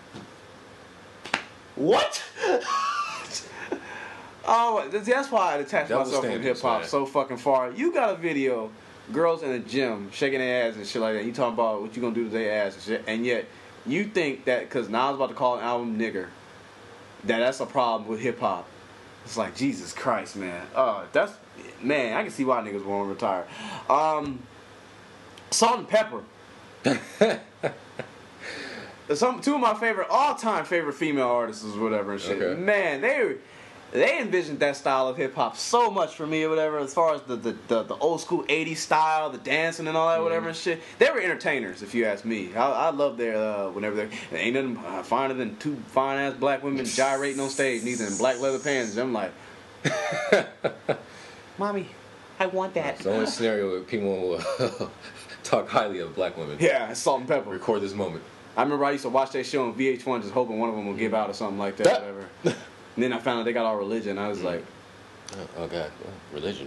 What? Oh, that's why I detached Double myself from standards, hip hop man. so fucking far. You got a video, girls in the gym shaking their ass and shit like that. You talking about what you gonna do to their ass and shit, and yet you think that because Nas about to call an album nigger, that that's a problem with hip hop. It's like Jesus Christ, man. Uh, that's man. I can see why niggas want to retire. Um, Salt and Pepper. Some two of my favorite, all time favorite female artists or whatever and shit. Okay. Man, they they envisioned that style of hip hop so much for me or whatever. As far as the the, the, the old school eighties style, the dancing and all that, whatever and shit. They were entertainers, if you ask me. I, I love their uh, whenever they ain't nothing uh, finer than two fine ass black women gyrating on stage, neither in black leather pants. I'm like, mommy, I want that. It's the only scenario where people will talk highly of black women. Yeah, it's Salt and Pepper. Record this moment. I remember I used to watch that show on V H one just hoping one of them would give out or something like that, whatever. And then I found out they got all religion. I was like, oh, oh God, well, religion.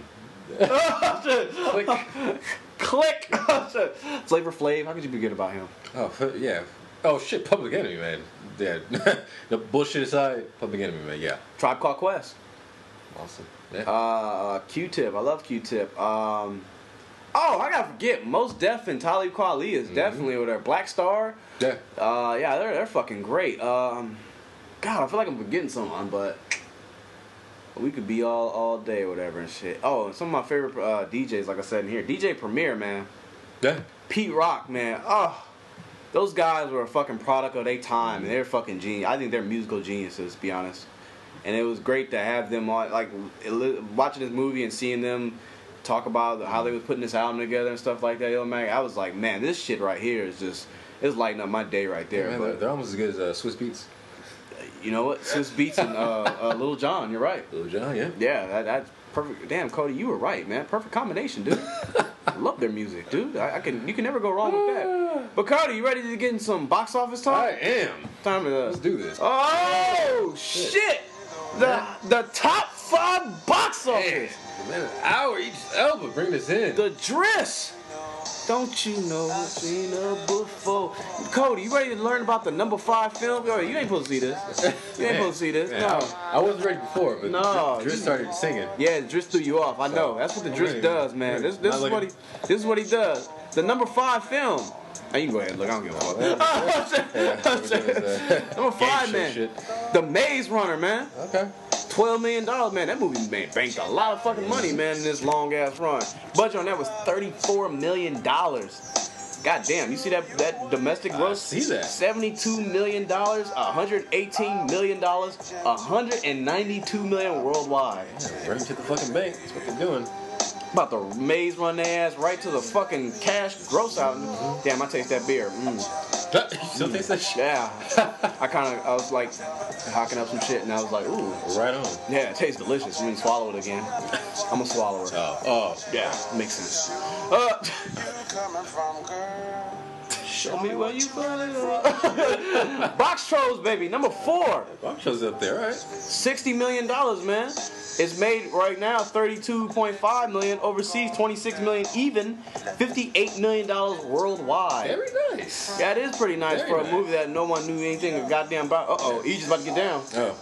click, click. Flavor Flav, how could you forget about him? Oh yeah. Oh shit, Public Enemy, man. Yeah. The bullshit aside, Public Enemy, man. Yeah. Tribe Called Quest. Awesome. Yeah. Uh, Q-Tip. I love Q-Tip. Um, oh, I gotta forget. Mos Def and Talib Kweli is mm-hmm. definitely over there. Black Star. Yeah. Uh, yeah, they're they're fucking great. Um, God, I feel like I'm forgetting someone, but we could be all all day, or whatever and shit. Oh, some of my favorite uh, D Js, like I said in here, D J Premier, man. Yeah. Pete Rock, man. Oh. Those guys were a fucking product of their time, and they're fucking genius. I think they're musical geniuses, to be honest. And it was great to have them on, like, watching this movie and seeing them talk about how they was putting this album together and stuff like that. Yo, man, I was like, man, this shit right here is just, it's lighting up my day right there. Yeah, man, but they're, they're almost as good as uh, Swiss Beats. You know what? Swiss Beats and uh, uh, Lil Jon, you're right. Lil Jon, yeah. Yeah, that, that's perfect. Damn, Cody, you were right, man. Perfect combination, dude. I love their music, dude. I, I can, you can never go wrong with that. But Cody, you ready to get in some box office talk? I am. Time to uh, let's do this. Oh shit! shit. The the top five box office. Man, an hour each album. Bring this in. The Driss. Don't you know I've seen her before? Cody, you ready to learn about the number five film? Yo, you ain't supposed to see this. You ain't supposed to see this. Man, no. I, I wasn't ready before, but no, Driss started singing. Yeah, Driss threw you off. I know. That's what the Driss does, man. This this is what he this is what he does. The number five film. Hey, you can go ahead and look. I don't give a fuck. Number five, man. Shit. The Maze Runner, man. Okay. Twelve million dollars, man. That movie man banked a lot of fucking money, man, in this long ass run. Budget on that was thirty-four million dollars. God damn, you see that that domestic gross? I see that. Seventy-two million dollars, one hundred eighteen million dollars, one hundred and ninety-two million dollars worldwide. Yeah, right to the fucking bank. That's what they're doing. About to maze run their ass right to the fucking cash gross out. Mm-hmm. Damn, I taste that beer. Mm. You still taste that shit? Yeah. I kind of, I was like hocking up some shit, and I was like, ooh. Right on. Yeah, it tastes delicious. When you swallow it again, I'm a swallower. Oh, oh. Yeah, makes sense. Uh, show me where you find it. Box Trolls, baby, number four. Box Trolls up there, all right. sixty million dollars, man. It's made right now thirty-two point five million dollars overseas, twenty-six million dollars even, fifty-eight million dollars worldwide. Very nice. Yeah, it is pretty nice Very for a nice. movie that no one knew anything goddamn about. Uh oh, Egypt's about to get down. Oh.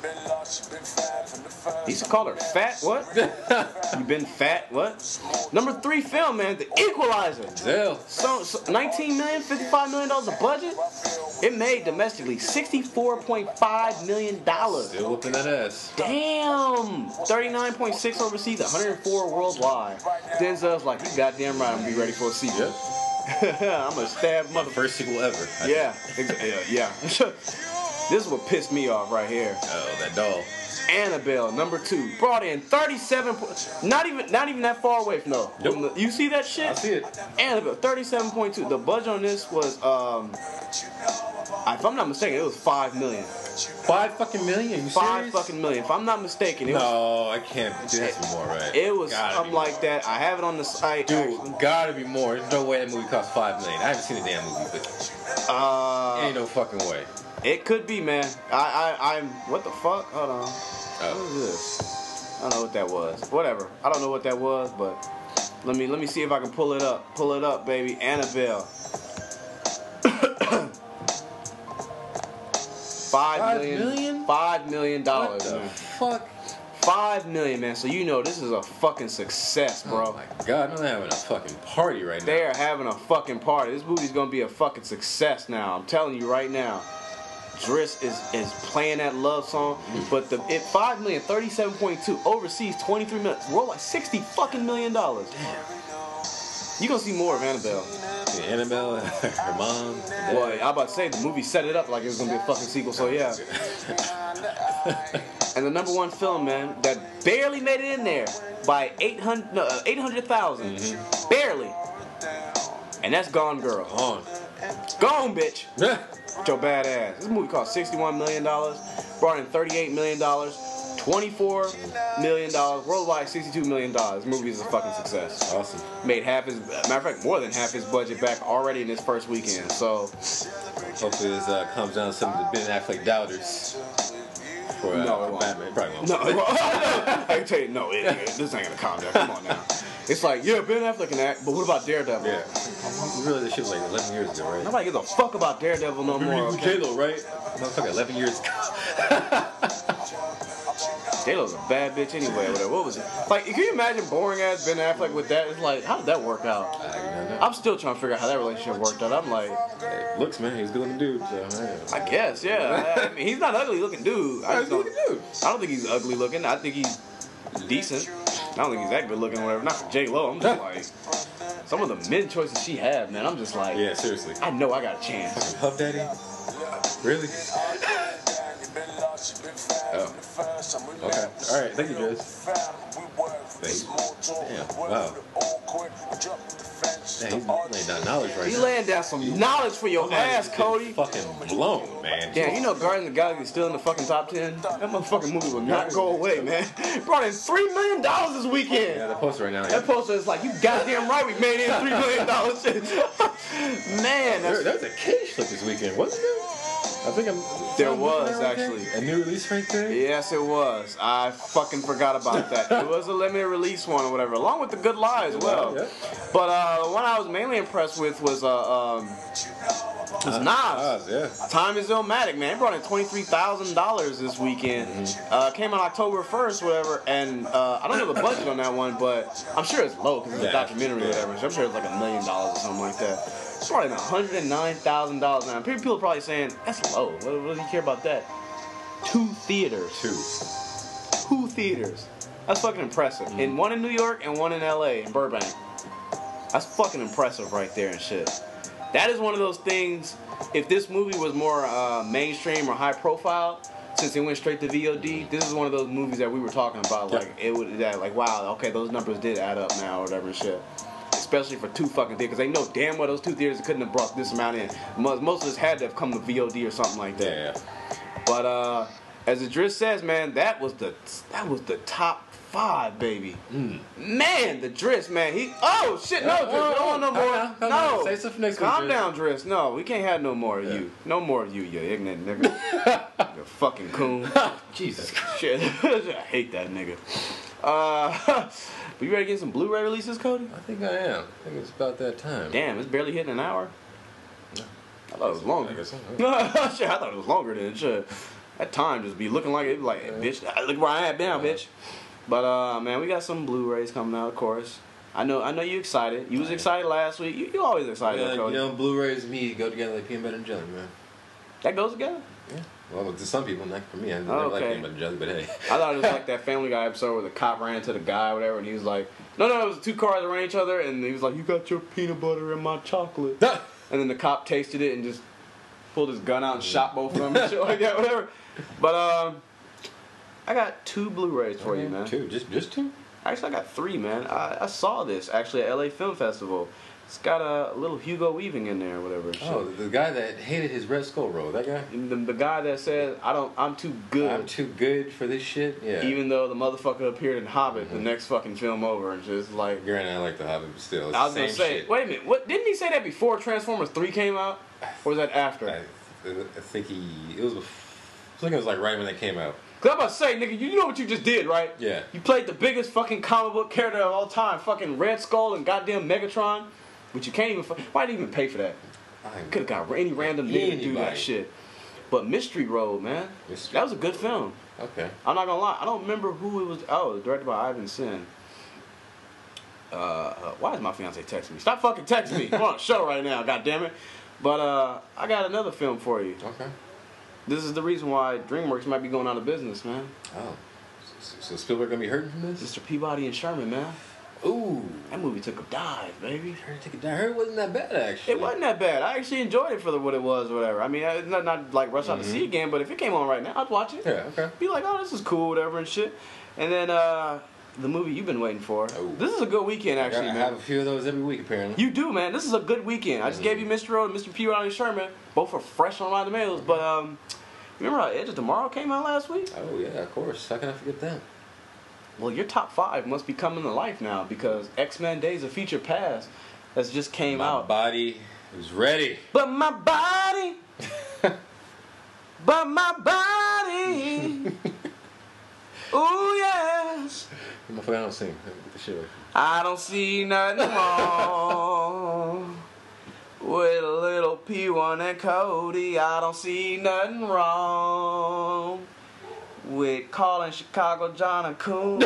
He used to call her fat. What? You been fat? What? Number three film, man, The Equalizer. Zell. So, so nineteen million dollars, fifty-five million dollars a budget. It made domestically sixty-four point five million dollars. Still whooping that ass. Damn! thirty-nine point six overseas, one hundred four worldwide. Denzel's like, you goddamn right, I'm gonna be ready for a sequel. Yep. I'm gonna stab mother. First sequel ever. I Yeah, ex- yeah, yeah. This is what pissed me off right here. Oh, that doll. Annabelle, number two, brought in thirty-seven. Po- not even, not even that far away from though. Nope. From the, you see that shit? I see it. Annabelle, thirty-seven point two. The budget on this was, um, if I'm not mistaken, it was five million. Five fucking million? You Five serious? fucking million. If I'm not mistaken, it was. No, I can't. Dude, that's more, right? It was Gotta something be like more. that. I have it on the site. Dude, actually. gotta be more. There's no way that movie cost five million. I haven't seen the damn movie, but Uh, ain't no fucking way. It could be, man. I, I, I'm. What the fuck? Hold on. Oh. What is this? I don't know what that was. Whatever. I don't know what that was, but let me let me see if I can pull it up. Pull it up, baby. Annabelle. Five, Five million, million? Five million dollars, What the man. fuck? Five million, man. So you know this is a fucking success, bro. Oh my god, they're having a fucking party right now. They are having a fucking party. This movie's gonna be a fucking success now. I'm telling you right now. Driss is, is playing that love song, but the it five million, thirty-seven point two overseas, twenty-three million, worldwide, sixty fucking million dollars. You gonna see more of Annabelle? Yeah, Annabelle, her mom. Boy, I'm about to say the movie set it up like it was gonna be a fucking sequel. So yeah. And the number one film, man, that barely made it in there by eight hundred, no, eight hundred thousand, mm-hmm. barely. And that's Gone Girl. On. Gone, bitch. Your bad ass. This movie cost sixty-one million dollars, brought in thirty-eight million dollars, twenty-four million dollars. Worldwide, sixty-two million dollars. This movie is a fucking success. Awesome. Made half his, matter of fact, more than half his budget back already in his first weekend. So, hopefully this uh, comes down to some of the Ben Affleck doubters. For, uh, no, it won't. Batman. It probably won't. No, it won't. I can tell you, no, it, it, this ain't gonna calm down. Come on now. It's like, yeah, Ben Affleck can act, but what about Daredevil? Yeah. You realize this shit was like eleven years ago, right? Nobody gives a fuck about Daredevil no more. Okay? J-Lo, right? Motherfucker, eleven years ago. J-Lo's a bad bitch anyway. Whatever. What was it? Like, can you imagine boring ass Ben Affleck with that? It's like, how did that work out? I don't know. I'm still trying to figure out how that relationship worked out. I'm like, Hey, looks, man, he's a good looking dude. So, man. I guess, yeah. I mean, he's not an ugly looking dude. I, just He's a don't, good dude. I don't think he's ugly looking. I think he's decent. I don't think he's that good looking or whatever. Not for J-Lo. I'm just like, some of the men choices she had, man, I'm just like, Yeah, seriously. I know I got a chance. Puff Daddy? Really? Oh. Okay. All right. Thank you, Driz. Damn. Wow. Damn, he's laying down knowledge right He now. laying down some knowledge for your ass, Cody. Fucking blown, man. Damn, you know Guardians of the Galaxy is still in the fucking top ten? That motherfucking movie will not go away, man. Brought in three million dollars this weekend. Yeah, the poster right now. That poster is like, you goddamn right we made in three million dollars. Man, There, that's... there was a cage flip this weekend, wasn't there? I think I'm. There I'm was, looking at it right actually. there. A new release right there? Yes, it was. I fucking forgot about that. It was a limited release one or whatever, along with The Good Lie as well. Yeah. But uh, the one I was mainly impressed with was uh, um, was Uh, Nas. Nas, yeah. Time is Illmatic, man. It brought in twenty-three thousand dollars this weekend. Mm-hmm. Uh, came out October first, whatever. And uh, I don't know the budget on that one, but I'm sure it's low because it's Yeah. a documentary or whatever. So I'm sure it's like a million dollars or something like that. It's brought in one hundred nine thousand dollars now. People are probably saying, that's low. What, what do you care about that? Two theaters. Two. Two theaters. That's fucking impressive. Mm-hmm. And one in New York and one in L A, in Burbank. That's fucking impressive right there and shit. That is one of those things, if this movie was more uh, mainstream or high profile, since it went straight to V O D, this is one of those movies that we were talking about. Like, it would, that, like, wow, okay, those numbers did add up now or whatever and shit. Especially for two fucking theaters, because they know damn well those two theaters couldn't have brought this amount in. Most, most of us had to have come to V O D or something like that. Yeah, yeah. But uh, as Idris says, man, that was the that was the top five, baby. Mm. Man, the Driss, man, he. Oh shit, no, Driss, we don't want no more. Calm down, calm No, down. Say something next week, calm Driss. down, Driss. No, we can't have no more of Yeah. you. No more of you, you ignorant nigga. You fucking coon. Jesus. Shit, I hate that nigga. Uh, but you ready to get some Blu-ray releases, Cody? I think I am. I think it's about that time. Damn, it's barely hitting an hour. I thought it was longer. I guess so. Shit, I thought it was longer than shit. That time just be looking like it, like, bitch, look where I am now, bitch. But uh, man, we got some Blu-rays coming out, of course. I know, I know you excited. You was excited last week. You, you always excited, Yeah, though, you Cody. know, Blu-rays and me go together like peanut butter and jelly, man. That goes together. Yeah. Well, to some people, not for me. I never Oh, like okay. peanut butter and jelly, but hey. I thought it was like that Family Guy episode where the cop ran into the guy or whatever, and he was like, no, no, it was two cars that ran each other, and he was like, you got your peanut butter in my chocolate. And then the cop tasted it and just pulled his gun out and shot both of them and shit like that, whatever. But um, I got two Blu-rays for you, man. Two, just just two. Actually, I got three, man. I, I saw this actually at L A Film Festival. It's got a little Hugo Weaving in there, or whatever. Oh, the, the guy that hated his Red Skull role, that guy. The, the guy that said, "I don't, I'm too good," I'm too good for this shit. Yeah. even though the motherfucker appeared in Hobbit, Mm-hmm. the next fucking film over, and just like. Granted, I like the Hobbit, but still, it's I was the gonna same say, shit. wait a minute, what didn't he say that before Transformers three came out, or was that after? I, I think he. It was. bef- I think it was like right when it came out. Cause I'm about to say, nigga, you know what you just did, right? Yeah. You played the biggest fucking comic book character of all time, fucking Red Skull and goddamn Megatron, but you can't even. fu- Why did you even pay for that? I Could have got any random nigga to do that Anybody. shit. But Mystery Road, man, Mystery that was a good film. Okay. I'm not gonna lie, I don't remember who it was. Oh, it was directed by Ivan Sin. Uh, uh, why is my fiance texting me? Stop fucking texting me. We're on a show right now, god damn it. But uh, I got another film for you. Okay. This is the reason why DreamWorks might be going out of business, man. Oh. So, so Spielberg gonna be hurting from this? Mister Peabody and Sherman, man. Ooh. That movie took a dive, baby. I heard, take it down. I heard it wasn't that bad actually. It wasn't that bad. I actually enjoyed it for the, what it was or whatever. I mean, it's not, not like rush out to see it again, but if it came on right now, I'd watch it. Yeah. Okay. Be like, oh, this is cool, whatever and shit. And then uh, the movie you've been waiting for. Oh. This is a good weekend, I, actually, got- I man. have a few of those every week apparently. You do, man. This is a good weekend. I just Mhm. gave you Mister Road and Mister Peabody and Sherman. Both are fresh on Rotten Tomatoes, but um, Remember how Edge of Tomorrow came out last week? Oh yeah, of course. How can I forget that? Well, your top five must be coming to life now because X-Men Days of Future Past has just came My out. body is ready. But my body, but my body, ooh yes. Motherfucker, I don't sing. Get the shit away. I don't see nothing wrong with a little P one and Cody. I don't see nothing wrong with calling Chicago John and Coon.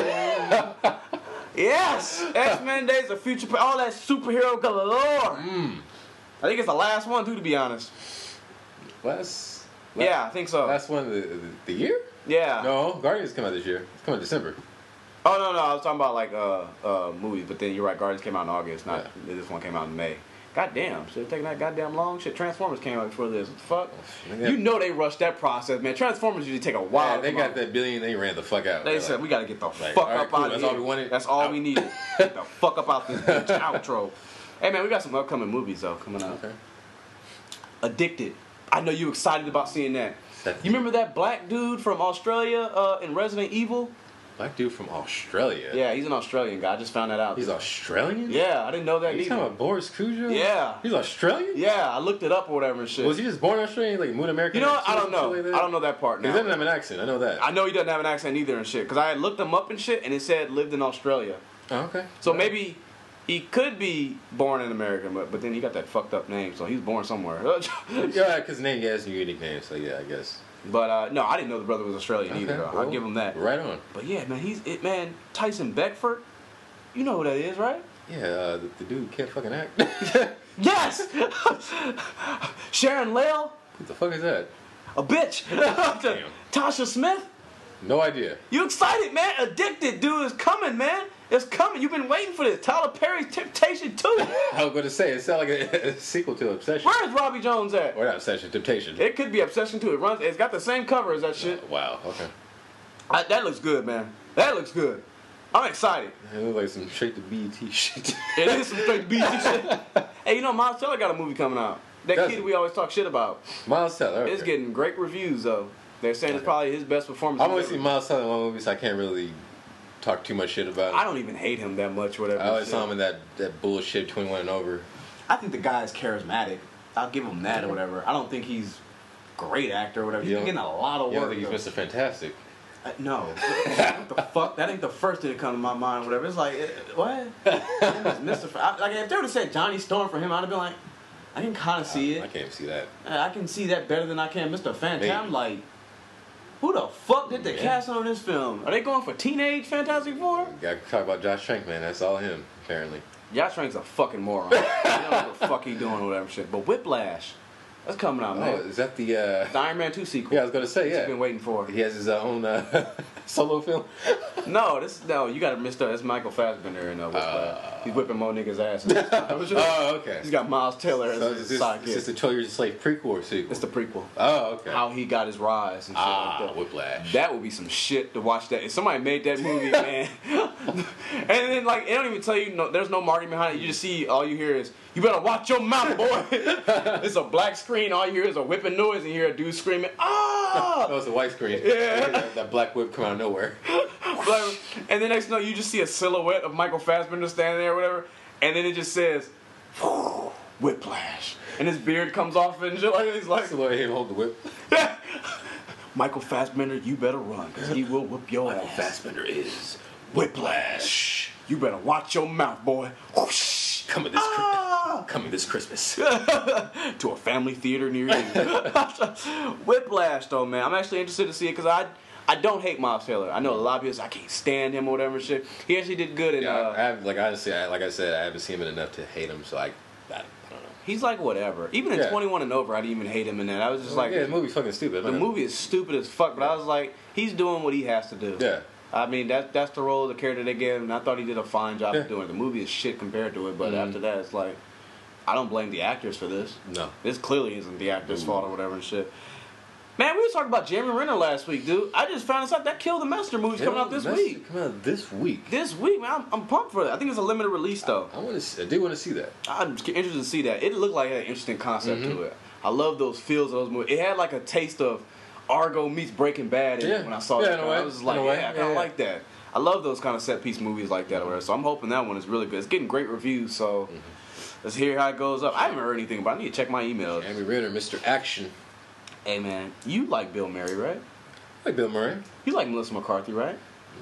Yes! X-Men Days of Future Past, all that superhero galore. Mm. I think it's the last one too, to be honest. Last, last Yeah, I think so. last one of the, the, the year? Yeah. No, Guardians come out this year. It's coming out December. Oh no, no, I was talking about like uh uh movies, but then you're right, Guardians came out in August, not Yeah. this one came out in May. Goddamn, should have taken that goddamn long. Shit, Transformers came out before this. What the fuck? Nigga. You know they rushed that process, man. Transformers usually take a Yeah, while. they to got come out. that billion, they ran the fuck out. They They're said like, we gotta get the like, fuck all right, up cool, out of that's here. all we wanted? That's all Out. we needed. Get the fuck up out this bitch. Outro. Hey man, we got some upcoming movies though coming out. Okay. Addicted. I know you excited about seeing that. That You remember that black dude from Australia uh, in Resident Evil? black dude from Australia. Yeah, he's an Australian guy. I just found that out. He's Australian? Yeah, I didn't know that Are you either. talking about Boris Cujo? Yeah. He's Australian? Yeah, I looked it up or whatever and shit. Was he just born Australian? Like moved American? You know what? I don't accent, know. shit like I that? don't know that part He now. doesn't have an accent. I know that. I know he doesn't have an accent either and shit. Because I had looked him up and shit, and it said lived in Australia. Oh, okay. So Yeah. maybe he could be born in America, but but then he got that fucked up name, so he's born somewhere. Yeah, because name he has a unique name, so yeah, I guess. But uh, no, I didn't know the brother was Australian either. Though. well, I'll give him that. Right on. But yeah, man, he's it. Man, Tyson Beckford. You know who that is, right? Yeah, uh, the, the dude can't fucking act. Yes. Sharon Lale, What the fuck is that? a bitch. Damn. Tasha Smith. No idea. You excited, man? Addicted, dude, is coming, man. It's coming. You've been waiting for this. Tyler Perry's Temptation two. I was going to say, it sounds like a, a sequel to Obsession. Where is Robbie Jones at? Or not Obsession, Temptation. It could be Obsession two. It runs. It's got the same cover as that shit. Wow, okay. I, that looks good, man. That looks good. I'm excited. It looks like some straight to B E T shit. It is some straight B T shit. Hey, you know, Miles Teller got a movie coming out. That Does kid he? we always talk shit about. Miles Teller, okay. It's getting great reviews, though. They're saying it's probably his best performance. I've only he's seen ever- Miles Teller in one movie, so I can't really talk too much shit about him. I don't even hate him that much, whatever. I always shit. saw him in that, that bullshit twenty-one and over. I think the guy's charismatic. I'll give him that or whatever. I don't think he's a great actor or whatever. He's You been don't- getting a lot of You work. don't think he's though. Mister Fantastic? Uh, no. What the fuck? That ain't the first thing that come to my mind or whatever. It's like, uh, what? Mister F- I, like, if they would have said Johnny Storm for him, I'd have been like, I can kind of see I it. can't see that. Uh, I can see that better than I can Mister Fantastic. Maybe. I'm like, who the fuck did the Yeah. cast on this film? Are they going for teenage Fantastic Four? Gotta talk about Josh Trank, man. That's all him, apparently. Josh Trank's a fucking moron. He don't know what the fuck he doing or whatever shit. But Whiplash, that's coming out, Oh, man. is that the, uh... The Iron Man two sequel. Yeah, I was gonna say, He's yeah. been waiting for. He has his own, uh, solo film? No, this no, you got to miss up. It's Michael Fassbender in uh, Whiplash. Uh. He's whipping more niggas' asses. Oh, okay. He's got Miles Taylor as So his is this, sidekick. is this the twelve Years a Slave prequel or sequel? It's the prequel. Oh, okay. How he got his rise and shit ah, like that. Whiplash. That would be some shit to watch. That if somebody made that movie, man, and then like they don't even tell you. No, there's no marketing behind it. You just see all you hear is, "You better watch your mouth, boy." It's a black screen. All you hear is a whipping noise, and you hear a dude screaming, "Ah!" Oh, it's a white screen. Yeah. that, that black whip come out of nowhere. Like, and then next thing you know, you just see a silhouette of Michael Fassbender standing there or whatever, and then it just says, Whiplash. And his beard comes off and shit like that. He's like, That's the way him hold the whip. Michael Fassbender, you better run, because he will whip your ass. Fassbender is Whiplash. You better watch your mouth, boy. Whoosh. coming this Chri- Ah! coming this Christmas. To a family theater near you. Whiplash, though, man. I'm actually interested to see it because I I don't hate Miles Taylor. I know a lot of people say I can't stand him or whatever and shit. He actually did good in. Yeah, I, I Uh, have, like honestly, I, like I said, I haven't seen him enough to hate him, so I, I, I don't know. he's like whatever. Even in Yeah. twenty-one and over, I didn't even hate him in that. I was just like, yeah, the movie's fucking stupid. the man. movie is stupid as fuck. But I was like, he's doing what he has to do. Yeah. I mean, that that's the role, the character they gave him, and I thought he did a fine job Yeah. of doing it. The movie is shit compared to it, but Mhm. after that, it's like, I don't blame the actors for this. No. This clearly isn't the actor's Mm. fault or whatever and shit. Man, we were talking about Jeremy Renner last week, dude. I just found out that Kill the Messenger movie's coming out this That's week. Coming out this week. This week, man, I'm, I'm pumped for that. I think it's a limited release, though. I want to. I do want to see that. I'm just interested to see that. It looked like it had an interesting concept Mhm. to it. I love those feels of those movies. It had like a taste of Argo meets Breaking Bad in it Yeah. when I saw Yeah, it. in a way. I was just like, In a way. yeah, I kind of Yeah, yeah. like that. I love those kind of set piece movies like that. Or whatever. So I'm hoping that one is really good. It's getting great reviews. So Mm-hmm. let's hear how it goes up. I haven't heard anything, but I need to check my emails. Jeremy Renner, Mister Action. Hey man, you like Bill Murray, right? I like Bill Murray. You like Melissa McCarthy, right?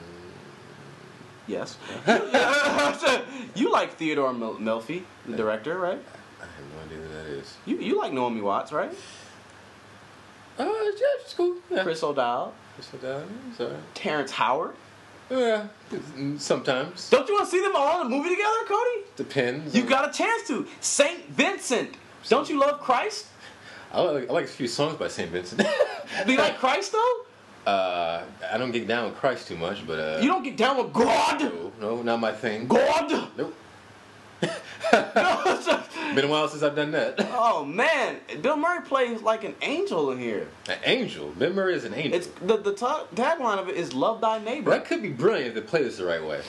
Yes. You like Theodore Mel- Melfi, the director, right? I have no idea who that is. You you like Naomi Watts, right? Uh, yeah, it's cool. Yeah. Chris O'Dowd, Chris O'Dowd. It's all right. Terrence Howard. Yeah, sometimes. Don't you want to see them all in a movie together, Cody? Depends. You on- got a chance to. Saint Vincent. Don't you love Christ? I like, I like a few songs by Saint Vincent. Do you like Christ though? uh, I don't get down with Christ too much, but uh, You don't get down with God. no, no, not my thing. God. Nope. Been a while since I've done that. Oh man, Bill Murray plays like an angel in here. An angel. Bill Murray is an angel. It's the the ta- tagline of it is "Love Thy Neighbor." That could be brilliant if they play this the right way.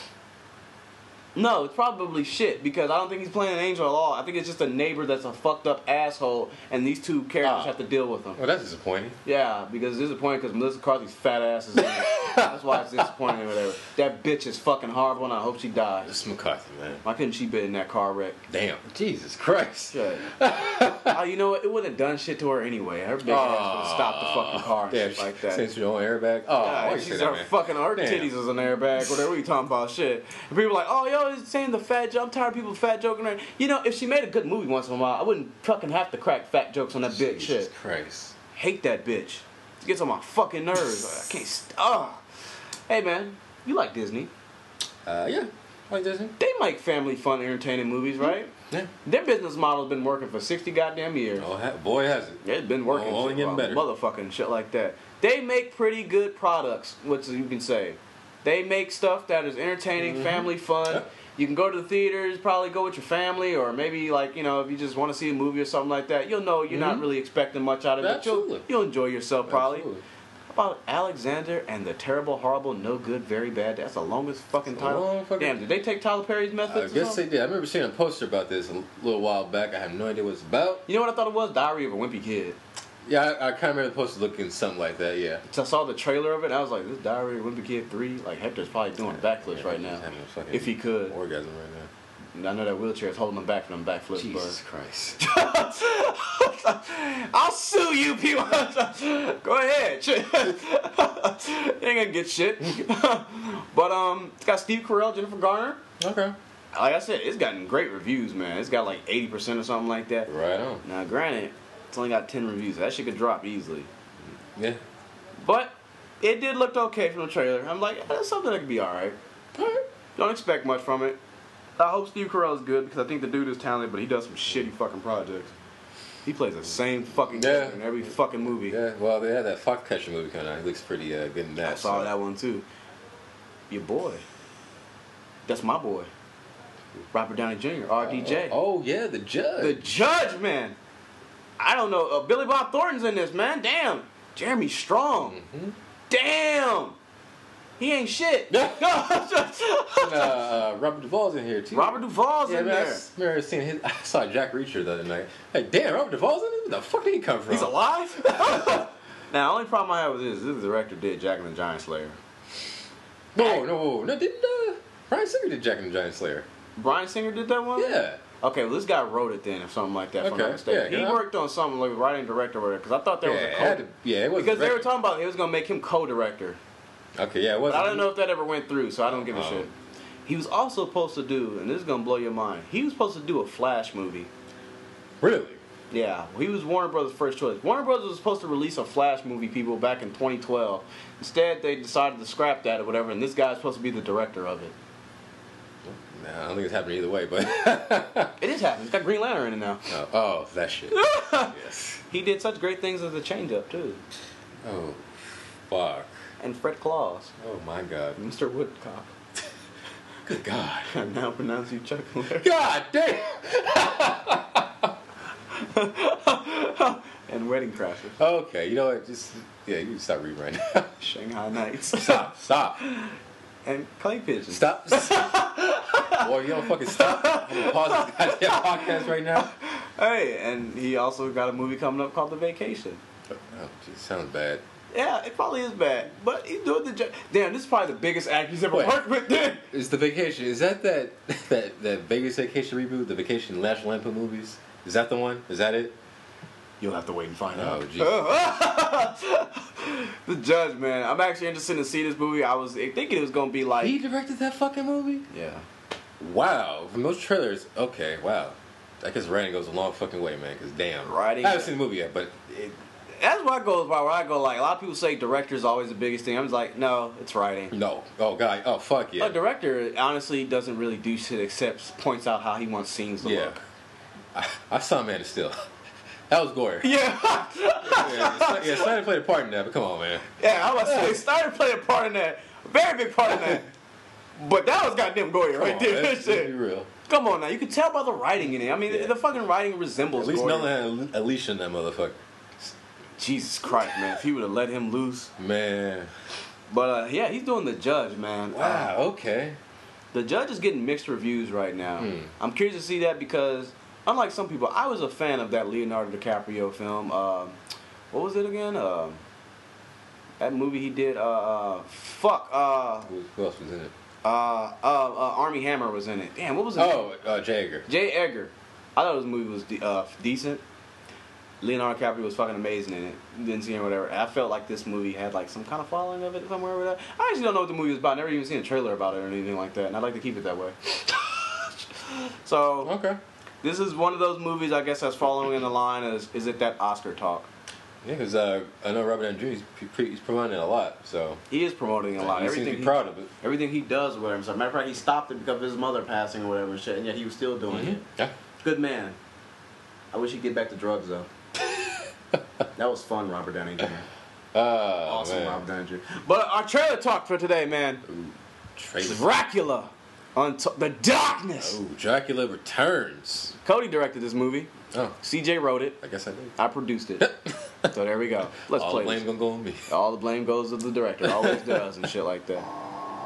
No, it's probably shit because I don't think he's playing an angel at all. I think it's just a neighbor that's a fucked up asshole, and these two characters Ah. have to deal with him. Well, that's disappointing. Yeah, because it's disappointing because Melissa McCarthy's fat ass is in it. That's why it's disappointing or whatever. That bitch is fucking horrible, and I hope she dies. This is McCarthy, man. Why couldn't she been in that car wreck? Damn. Jesus Christ. Shit. Oh, you know what? It wouldn't have done shit to her anyway. Her big ass would have stopped the fucking car and Damn, shit like that. Since you own airbag. Oh, Yeah, why you say she's that, her man? fucking her Damn. titties is an airbag, whatever. What are you talking about? Shit. And people are like, oh, yo, he's saying the fat joke. I'm tired of people fat joking. Around. You know, if she made a good movie once in a while, I wouldn't fucking have to crack fat jokes on that bitch. Jesus Shit. Christ. Hate that bitch. It gets on my fucking nerves. I can't. St- oh. Hey man, you like Disney? Uh, yeah. Like Disney? They make family fun, entertaining movies, right? Yeah. Their business model's been working for sixty goddamn years. Oh, ha- boy, has it. It's been working. Oh, only shit, getting well, better. Motherfucking shit like that. They make pretty good products, what you can say. They make stuff that is entertaining, Mhm. family fun. Yep. You can go to the theaters, probably go with your family, or maybe like, you know, if you just want to see a movie or something like that, you'll know you're not Mhm. really expecting much out of it. Absolutely. You'll, you'll enjoy yourself probably. Absolutely. How about Alexander and the Terrible, Horrible, No Good, Very Bad? That's the longest fucking It's a title. long fucking- Damn, did they take Tyler Perry's I methods? or guess they something? did. I remember seeing a poster about this a little while back. I have no idea what it's about. You know what I thought it was? Diary of a Wimpy Kid. Yeah, I, I kind of remember the poster looking something like that, yeah. So I saw the trailer of it, and I was like, this Diary of a Wimpy Kid three? Like, Hector's probably doing backflips Yeah, right he's now. having a fucking If he could. orgasm right now. I know that wheelchair is holding him back from them backflips, Jesus Christ. but I'll sue you people. Go ahead. you ain't gonna get shit. But um, it's got Steve Carell, Jennifer Garner. Okay. Like I said, it's gotten great reviews, man. It's got like eighty percent or something like that. Right on. Now, granted, it's only got ten reviews. That shit could drop easily. Yeah. But it did look okay from the trailer. I'm like, that's something that could be alright. Don't expect much from it. I hope Steve Carell is good because I think the dude is talented, but he does some shitty fucking projects. He plays the same fucking Yeah. character in every fucking movie. Yeah, well, they had that Foxcatcher movie coming out. He looks pretty uh, good in that. I saw so. that one too. Your boy. That's my boy. Robert Downey Junior, R D J. Oh, oh, yeah, the judge. The judge, man. I don't know. Uh, Billy Bob Thornton's in this, man. Damn. Jeremy Strong. Mhm. Damn. He ain't shit. Yeah. And, uh, uh, Robert Duvall's in here, too. Robert Duvall's yeah, in man, I there. s- remember seeing his, I saw Jack Reacher the other night. Hey, damn, Robert Duvall's in it? Where the fuck did he come from? He's alive? Now, the only problem I have with this is this director did Jack and the Giant Slayer. No, no, no. Didn't uh, Bryan Singer did Jack and the Giant Slayer? Bryan Singer did that one? Yeah. Okay, well, this guy wrote it then, if something like that. If I'm Okay, not mistaken. yeah, he yeah. worked on something like writing director or whatever, because I thought there yeah, was a it co had to, yeah, it was because they were directed. talking about he was going to make him co-director. Okay, yeah, it But wasn't. I don't know if that ever went through, so I don't give a Oh. shit. He was also supposed to do, and this is going to blow your mind, he was supposed to do a Flash movie. Really? Yeah, he was Warner Brothers' first choice. Warner Brothers was supposed to release a Flash movie, people, back in twenty twelve. Instead, they decided to scrap that or whatever, and this guy's supposed to be the director of it. No, I don't think it's happening either way, but. It is happening. It's got Green Lantern in it now. oh, oh, that shit. Yes. He did such great things as the Change-Up, too. Oh, fuck. And Fred Claus, Oh, my God. Mister Woodcock. Good God. I now pronounce you Chuck Larry. God damn! And Wedding Crashers. Okay, you know what? Just, yeah, you can stop reading right now. Shanghai Nights. Stop, stop, And Clay Pigeons. stop. Boy, you don't fucking stop. I'm gonna pause this goddamn podcast right now. Hey, and he also got a movie coming up called The Vacation. Oh, geez, sounds bad. Yeah, it probably is bad, but he's doing the job. Damn, this is probably the biggest actor he's ever Wait. worked with. Then Is the Vacation? Is that that that that Vegas Vacation reboot? The Vacation National Lampoon movies? Is that the one? Is that it? you'll have to wait and find Oh, out. jeez. The Judge, man. I'm actually interested to see this movie. I was thinking it was gonna be like, He directed that fucking movie? yeah, Wow. From those trailers, okay, wow. I guess writing goes a long fucking way, man. Cause damn, Writing- I haven't seen the movie yet, but it, that's where I go. Where I go, like a lot of people say, director's always the biggest thing. I'm just like, no, it's writing. no. Oh god. Oh fuck yeah. A director honestly doesn't really do shit except points out how he wants scenes to Yeah. look. I, I saw Man of Steel. That was gore. Yeah, yeah, yeah, Snyder played a part in that, but come on, man. yeah. I was say Snyder played a part in that, a very big part in that. But that was goddamn gory Come right on, there. let's, let's be Shit. real. Come on now, you can tell by the writing in it. I mean, Yeah. the fucking writing resembles. At least Goyer. Nolan had Alicia in that motherfucker. Jesus Christ, man! If he would have let him loose. Man. But uh, yeah, he's doing The Judge, man. Wow. Uh, Okay. The Judge is getting mixed reviews right now. Hmm. I'm curious to see that because, unlike some people, I was a fan of that Leonardo DiCaprio film. Um, what was it again? Um that movie he did. Uh, uh, fuck. Uh, Who, who else was in it? uh, uh, uh, Army Hammer was in it. Damn, what was it? Oh, uh, J. Edgar. J. Edgar. I thought this movie was de- uh, decent. Leonardo DiCaprio was fucking amazing in it. Didn't see him or whatever. I felt like this movie had like some kind of following of it somewhere over there. I actually don't know what the movie was about. Never even seen a trailer about it or anything like that. And I'd like to keep it that way. So Okay. this is one of those movies I guess that's following in the line as is it that Oscar talk? Yeah, because uh, I know Robert Downey Junior He's, pre- he's promoting it a lot, so He is promoting a lot. he seems to Everything be he, proud of it. everything he does or whatever. So matter of fact, he stopped it because of his mother passing or whatever and shit, and yet he was still doing it. Yeah. Good man. I wish he'd get back to drugs though. That was fun, Robert Downey Junior Oh, Awesome, man. Robert Downey Junior But our trailer talk for today, man. Ooh, trailer. Dracula, Unto- the darkness. Oh, Dracula Returns. Cody directed this movie. Oh, C J wrote it. I guess I did. I produced it. So there we go. Let's All play the blame this. gonna go on me. All the blame goes to the director. Always does and shit like that.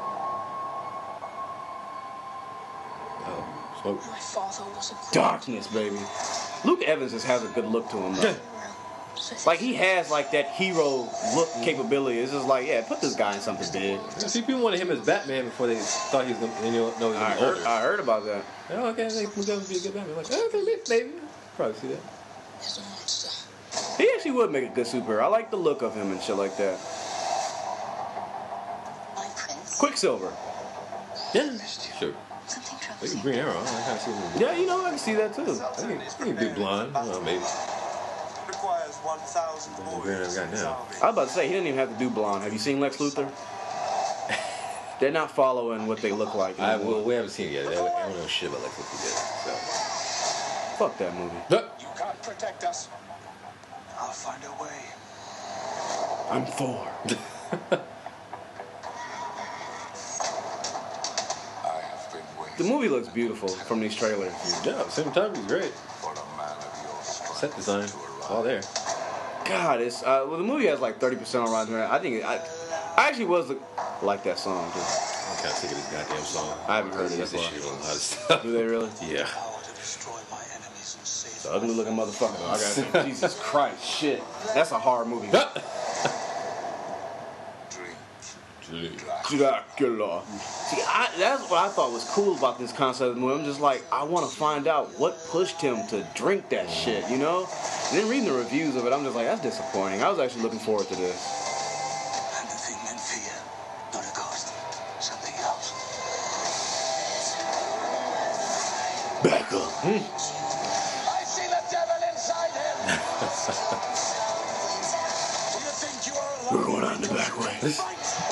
Oh, smoke. My father was a Darkness, baby. Luke Evans just has a good look to him, though. Like he has like that hero look capability. It's just like, yeah, put this guy in something big. See, people wanted him as Batman before they thought he was gonna, you know, know he was I gonna be heard, older. I heard about that. Oh, okay, I think he's gonna be a good Batman. Like, oh, maybe, maybe. Probably see that. He's a monster. He actually would make a good superhero. I like the look of him and shit like that. My prince. Quicksilver. Yeah, sure. Something troubles Maybe you. Green Arrow. I kind of see him. Yeah, you know, I can see that too. I think he can do blonde. I don't know, maybe. Requires one thousand Green Arrow got now. I was about to say, he didn't even have to do blonde. Have you seen Lex Luthor? They're not following what they look like. I, anymore. well, we haven't seen it yet. I don't, I don't know shit about Lex Luthor yet. Fuck that movie. So. You can't protect us. I'll find a way. I'm Thor. I have been waiting The movie looks beautiful from these trailers. Yeah, same time he's great. for a man of your strength Set design, to arrive. all there. God, it's uh, well, the movie has like thirty percent on Rotten Tomatoes. I think it, I, I actually was like that song. Too. I'm kind of sick of this goddamn song. I haven't heard it, This that's shit why. on a lot of stuff. Do they really? Yeah. Power to destroy my enemies and save The ugly looking motherfucker. I gotta say, Jesus Christ, shit. That's a horror movie. drink. Dracula. See, I, that's what I thought was cool about this concept of the movie. I'm just like, I want to find out what pushed him to drink that shit, you know? And then reading the reviews of it, I'm just like, that's disappointing. I was actually looking forward to this. And the thing meant fear, not a ghost, something else. Back up. I see the devil inside him. Do you think you are We're alone? going on the back way. Fight.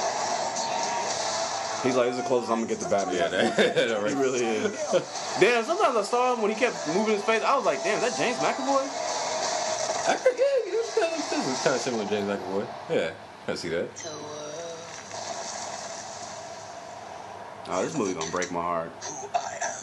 He's like, this is the closest I'm gonna get to Batman. Yeah, that, that He right. really is. Damn, sometimes I saw him when he kept moving his face. I was like, damn, is that James McAvoy? I could, yeah, it was kind of, this is kind of similar to James McAvoy. Yeah, I see that. The world. Oh, this movie gonna break my heart. Who I am.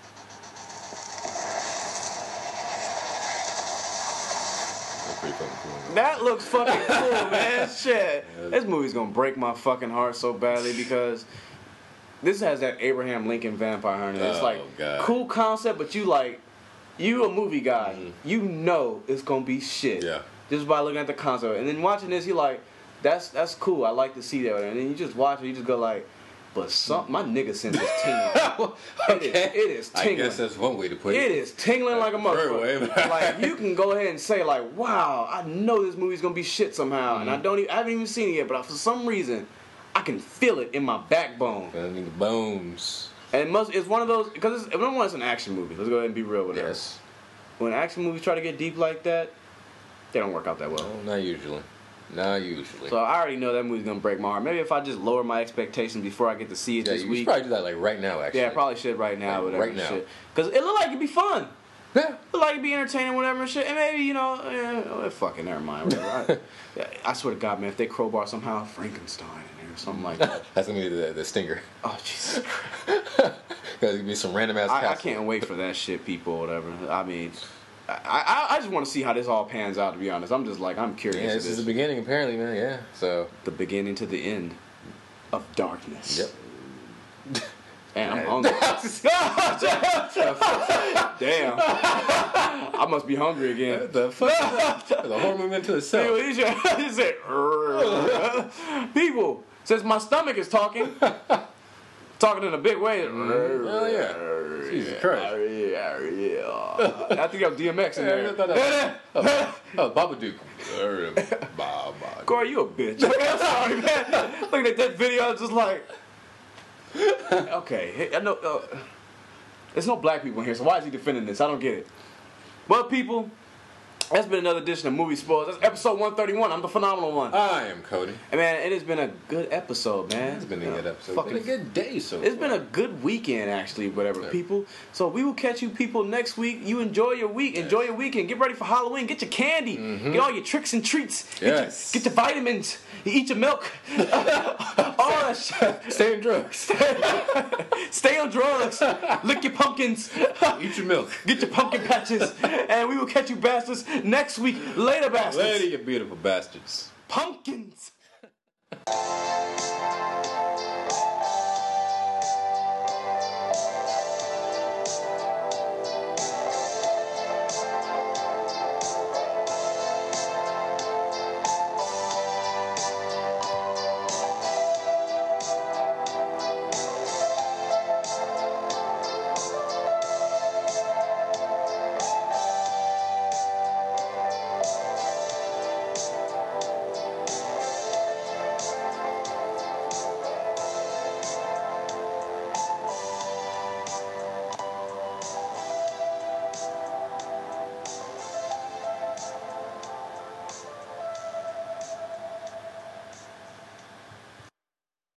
That's pretty fucking cool. That looks fucking cool, man. Shit. This movie's gonna break my fucking heart so badly because this has that Abraham Lincoln vampire hunter. It's Oh, like God. cool concept, but you like you a movie guy. Mhm. You know it's gonna be shit. Yeah. Just by looking at the concept. And then watching this, you like, that's that's cool. I like to see that, and then you just watch it, you just go like, but some my nigga sense is tingling. Okay. It is, it is tingling. I guess that's one way to put it. It is tingling like a Third way, motherfucker. but- Like you can go ahead and say like, wow, I know this movie's gonna be shit somehow, Mm-hmm. and I don't, even, I haven't even seen it yet, but for some reason, I can feel it in my backbone. I mean, the bones. And it must, it's one of those because it's, number one, it's an action movie. Let's go ahead and be real with it. Yes. When action movies try to get deep like that, they don't work out that well. No, not usually. Not usually. So I already know that movie's gonna break my heart. Maybe if I just lower my expectations before I get to see it yeah, this you week. should probably do that like right now. Actually. Yeah, I probably should right now. Like, whatever right now. Shit. Cause it looked like it'd be fun. Yeah. It looked like it'd be entertaining, whatever and shit. And maybe you know, eh, oh, fucking never mind. Whatever. I, I swear to God, man, if they crowbar somehow Frankenstein in there or something like that. That's gonna be the, the stinger. Oh Jesus. Gotta be some random ass. I, I can't wait for that shit, people, or whatever. I mean, I, I, I just want to see how this all pans out. To be honest, I'm just like I'm curious. Yeah, of this this. is the beginning, apparently, man. Yeah. So. the beginning to the end of darkness. Yep. And I'm hungry. Damn. I must be hungry again. The fuck? The horror movie into itself. Anyway, he said, he said, "Rrrr." People, since my stomach is talking, talking in a big way. Hell yeah. Jesus Christ. I think I'm D M X in Yeah, I there. thought that- Oh, oh Babadook. Baba. Corey, you a bitch. I'm sorry, man. Looking at that video, I was just like, okay, hey, I know. Uh, there's no black people in here, so why is he defending this? I don't get it. Well, people, that's been another edition of Movie Spoilers. That's episode one thirty-one. I'm the phenomenal one. I am Cody. And man, it has been a good episode, man. It's been a You good know, episode. fucking- It's been a good day so It's far. been a good weekend, actually, whatever, Yeah. people. So we will catch you people next week. You enjoy your week. Enjoy your weekend. Get ready for Halloween. Get your candy. Get all your tricks and treats. Get, Yes. your, get your vitamins. You eat your milk. all that shit. Stay in drugs. Stay on drugs. Lick your pumpkins. Eat your milk. Get your pumpkin patches. And we will catch you bastards next week. Later, bastards. Later, you beautiful bastards. Pumpkins.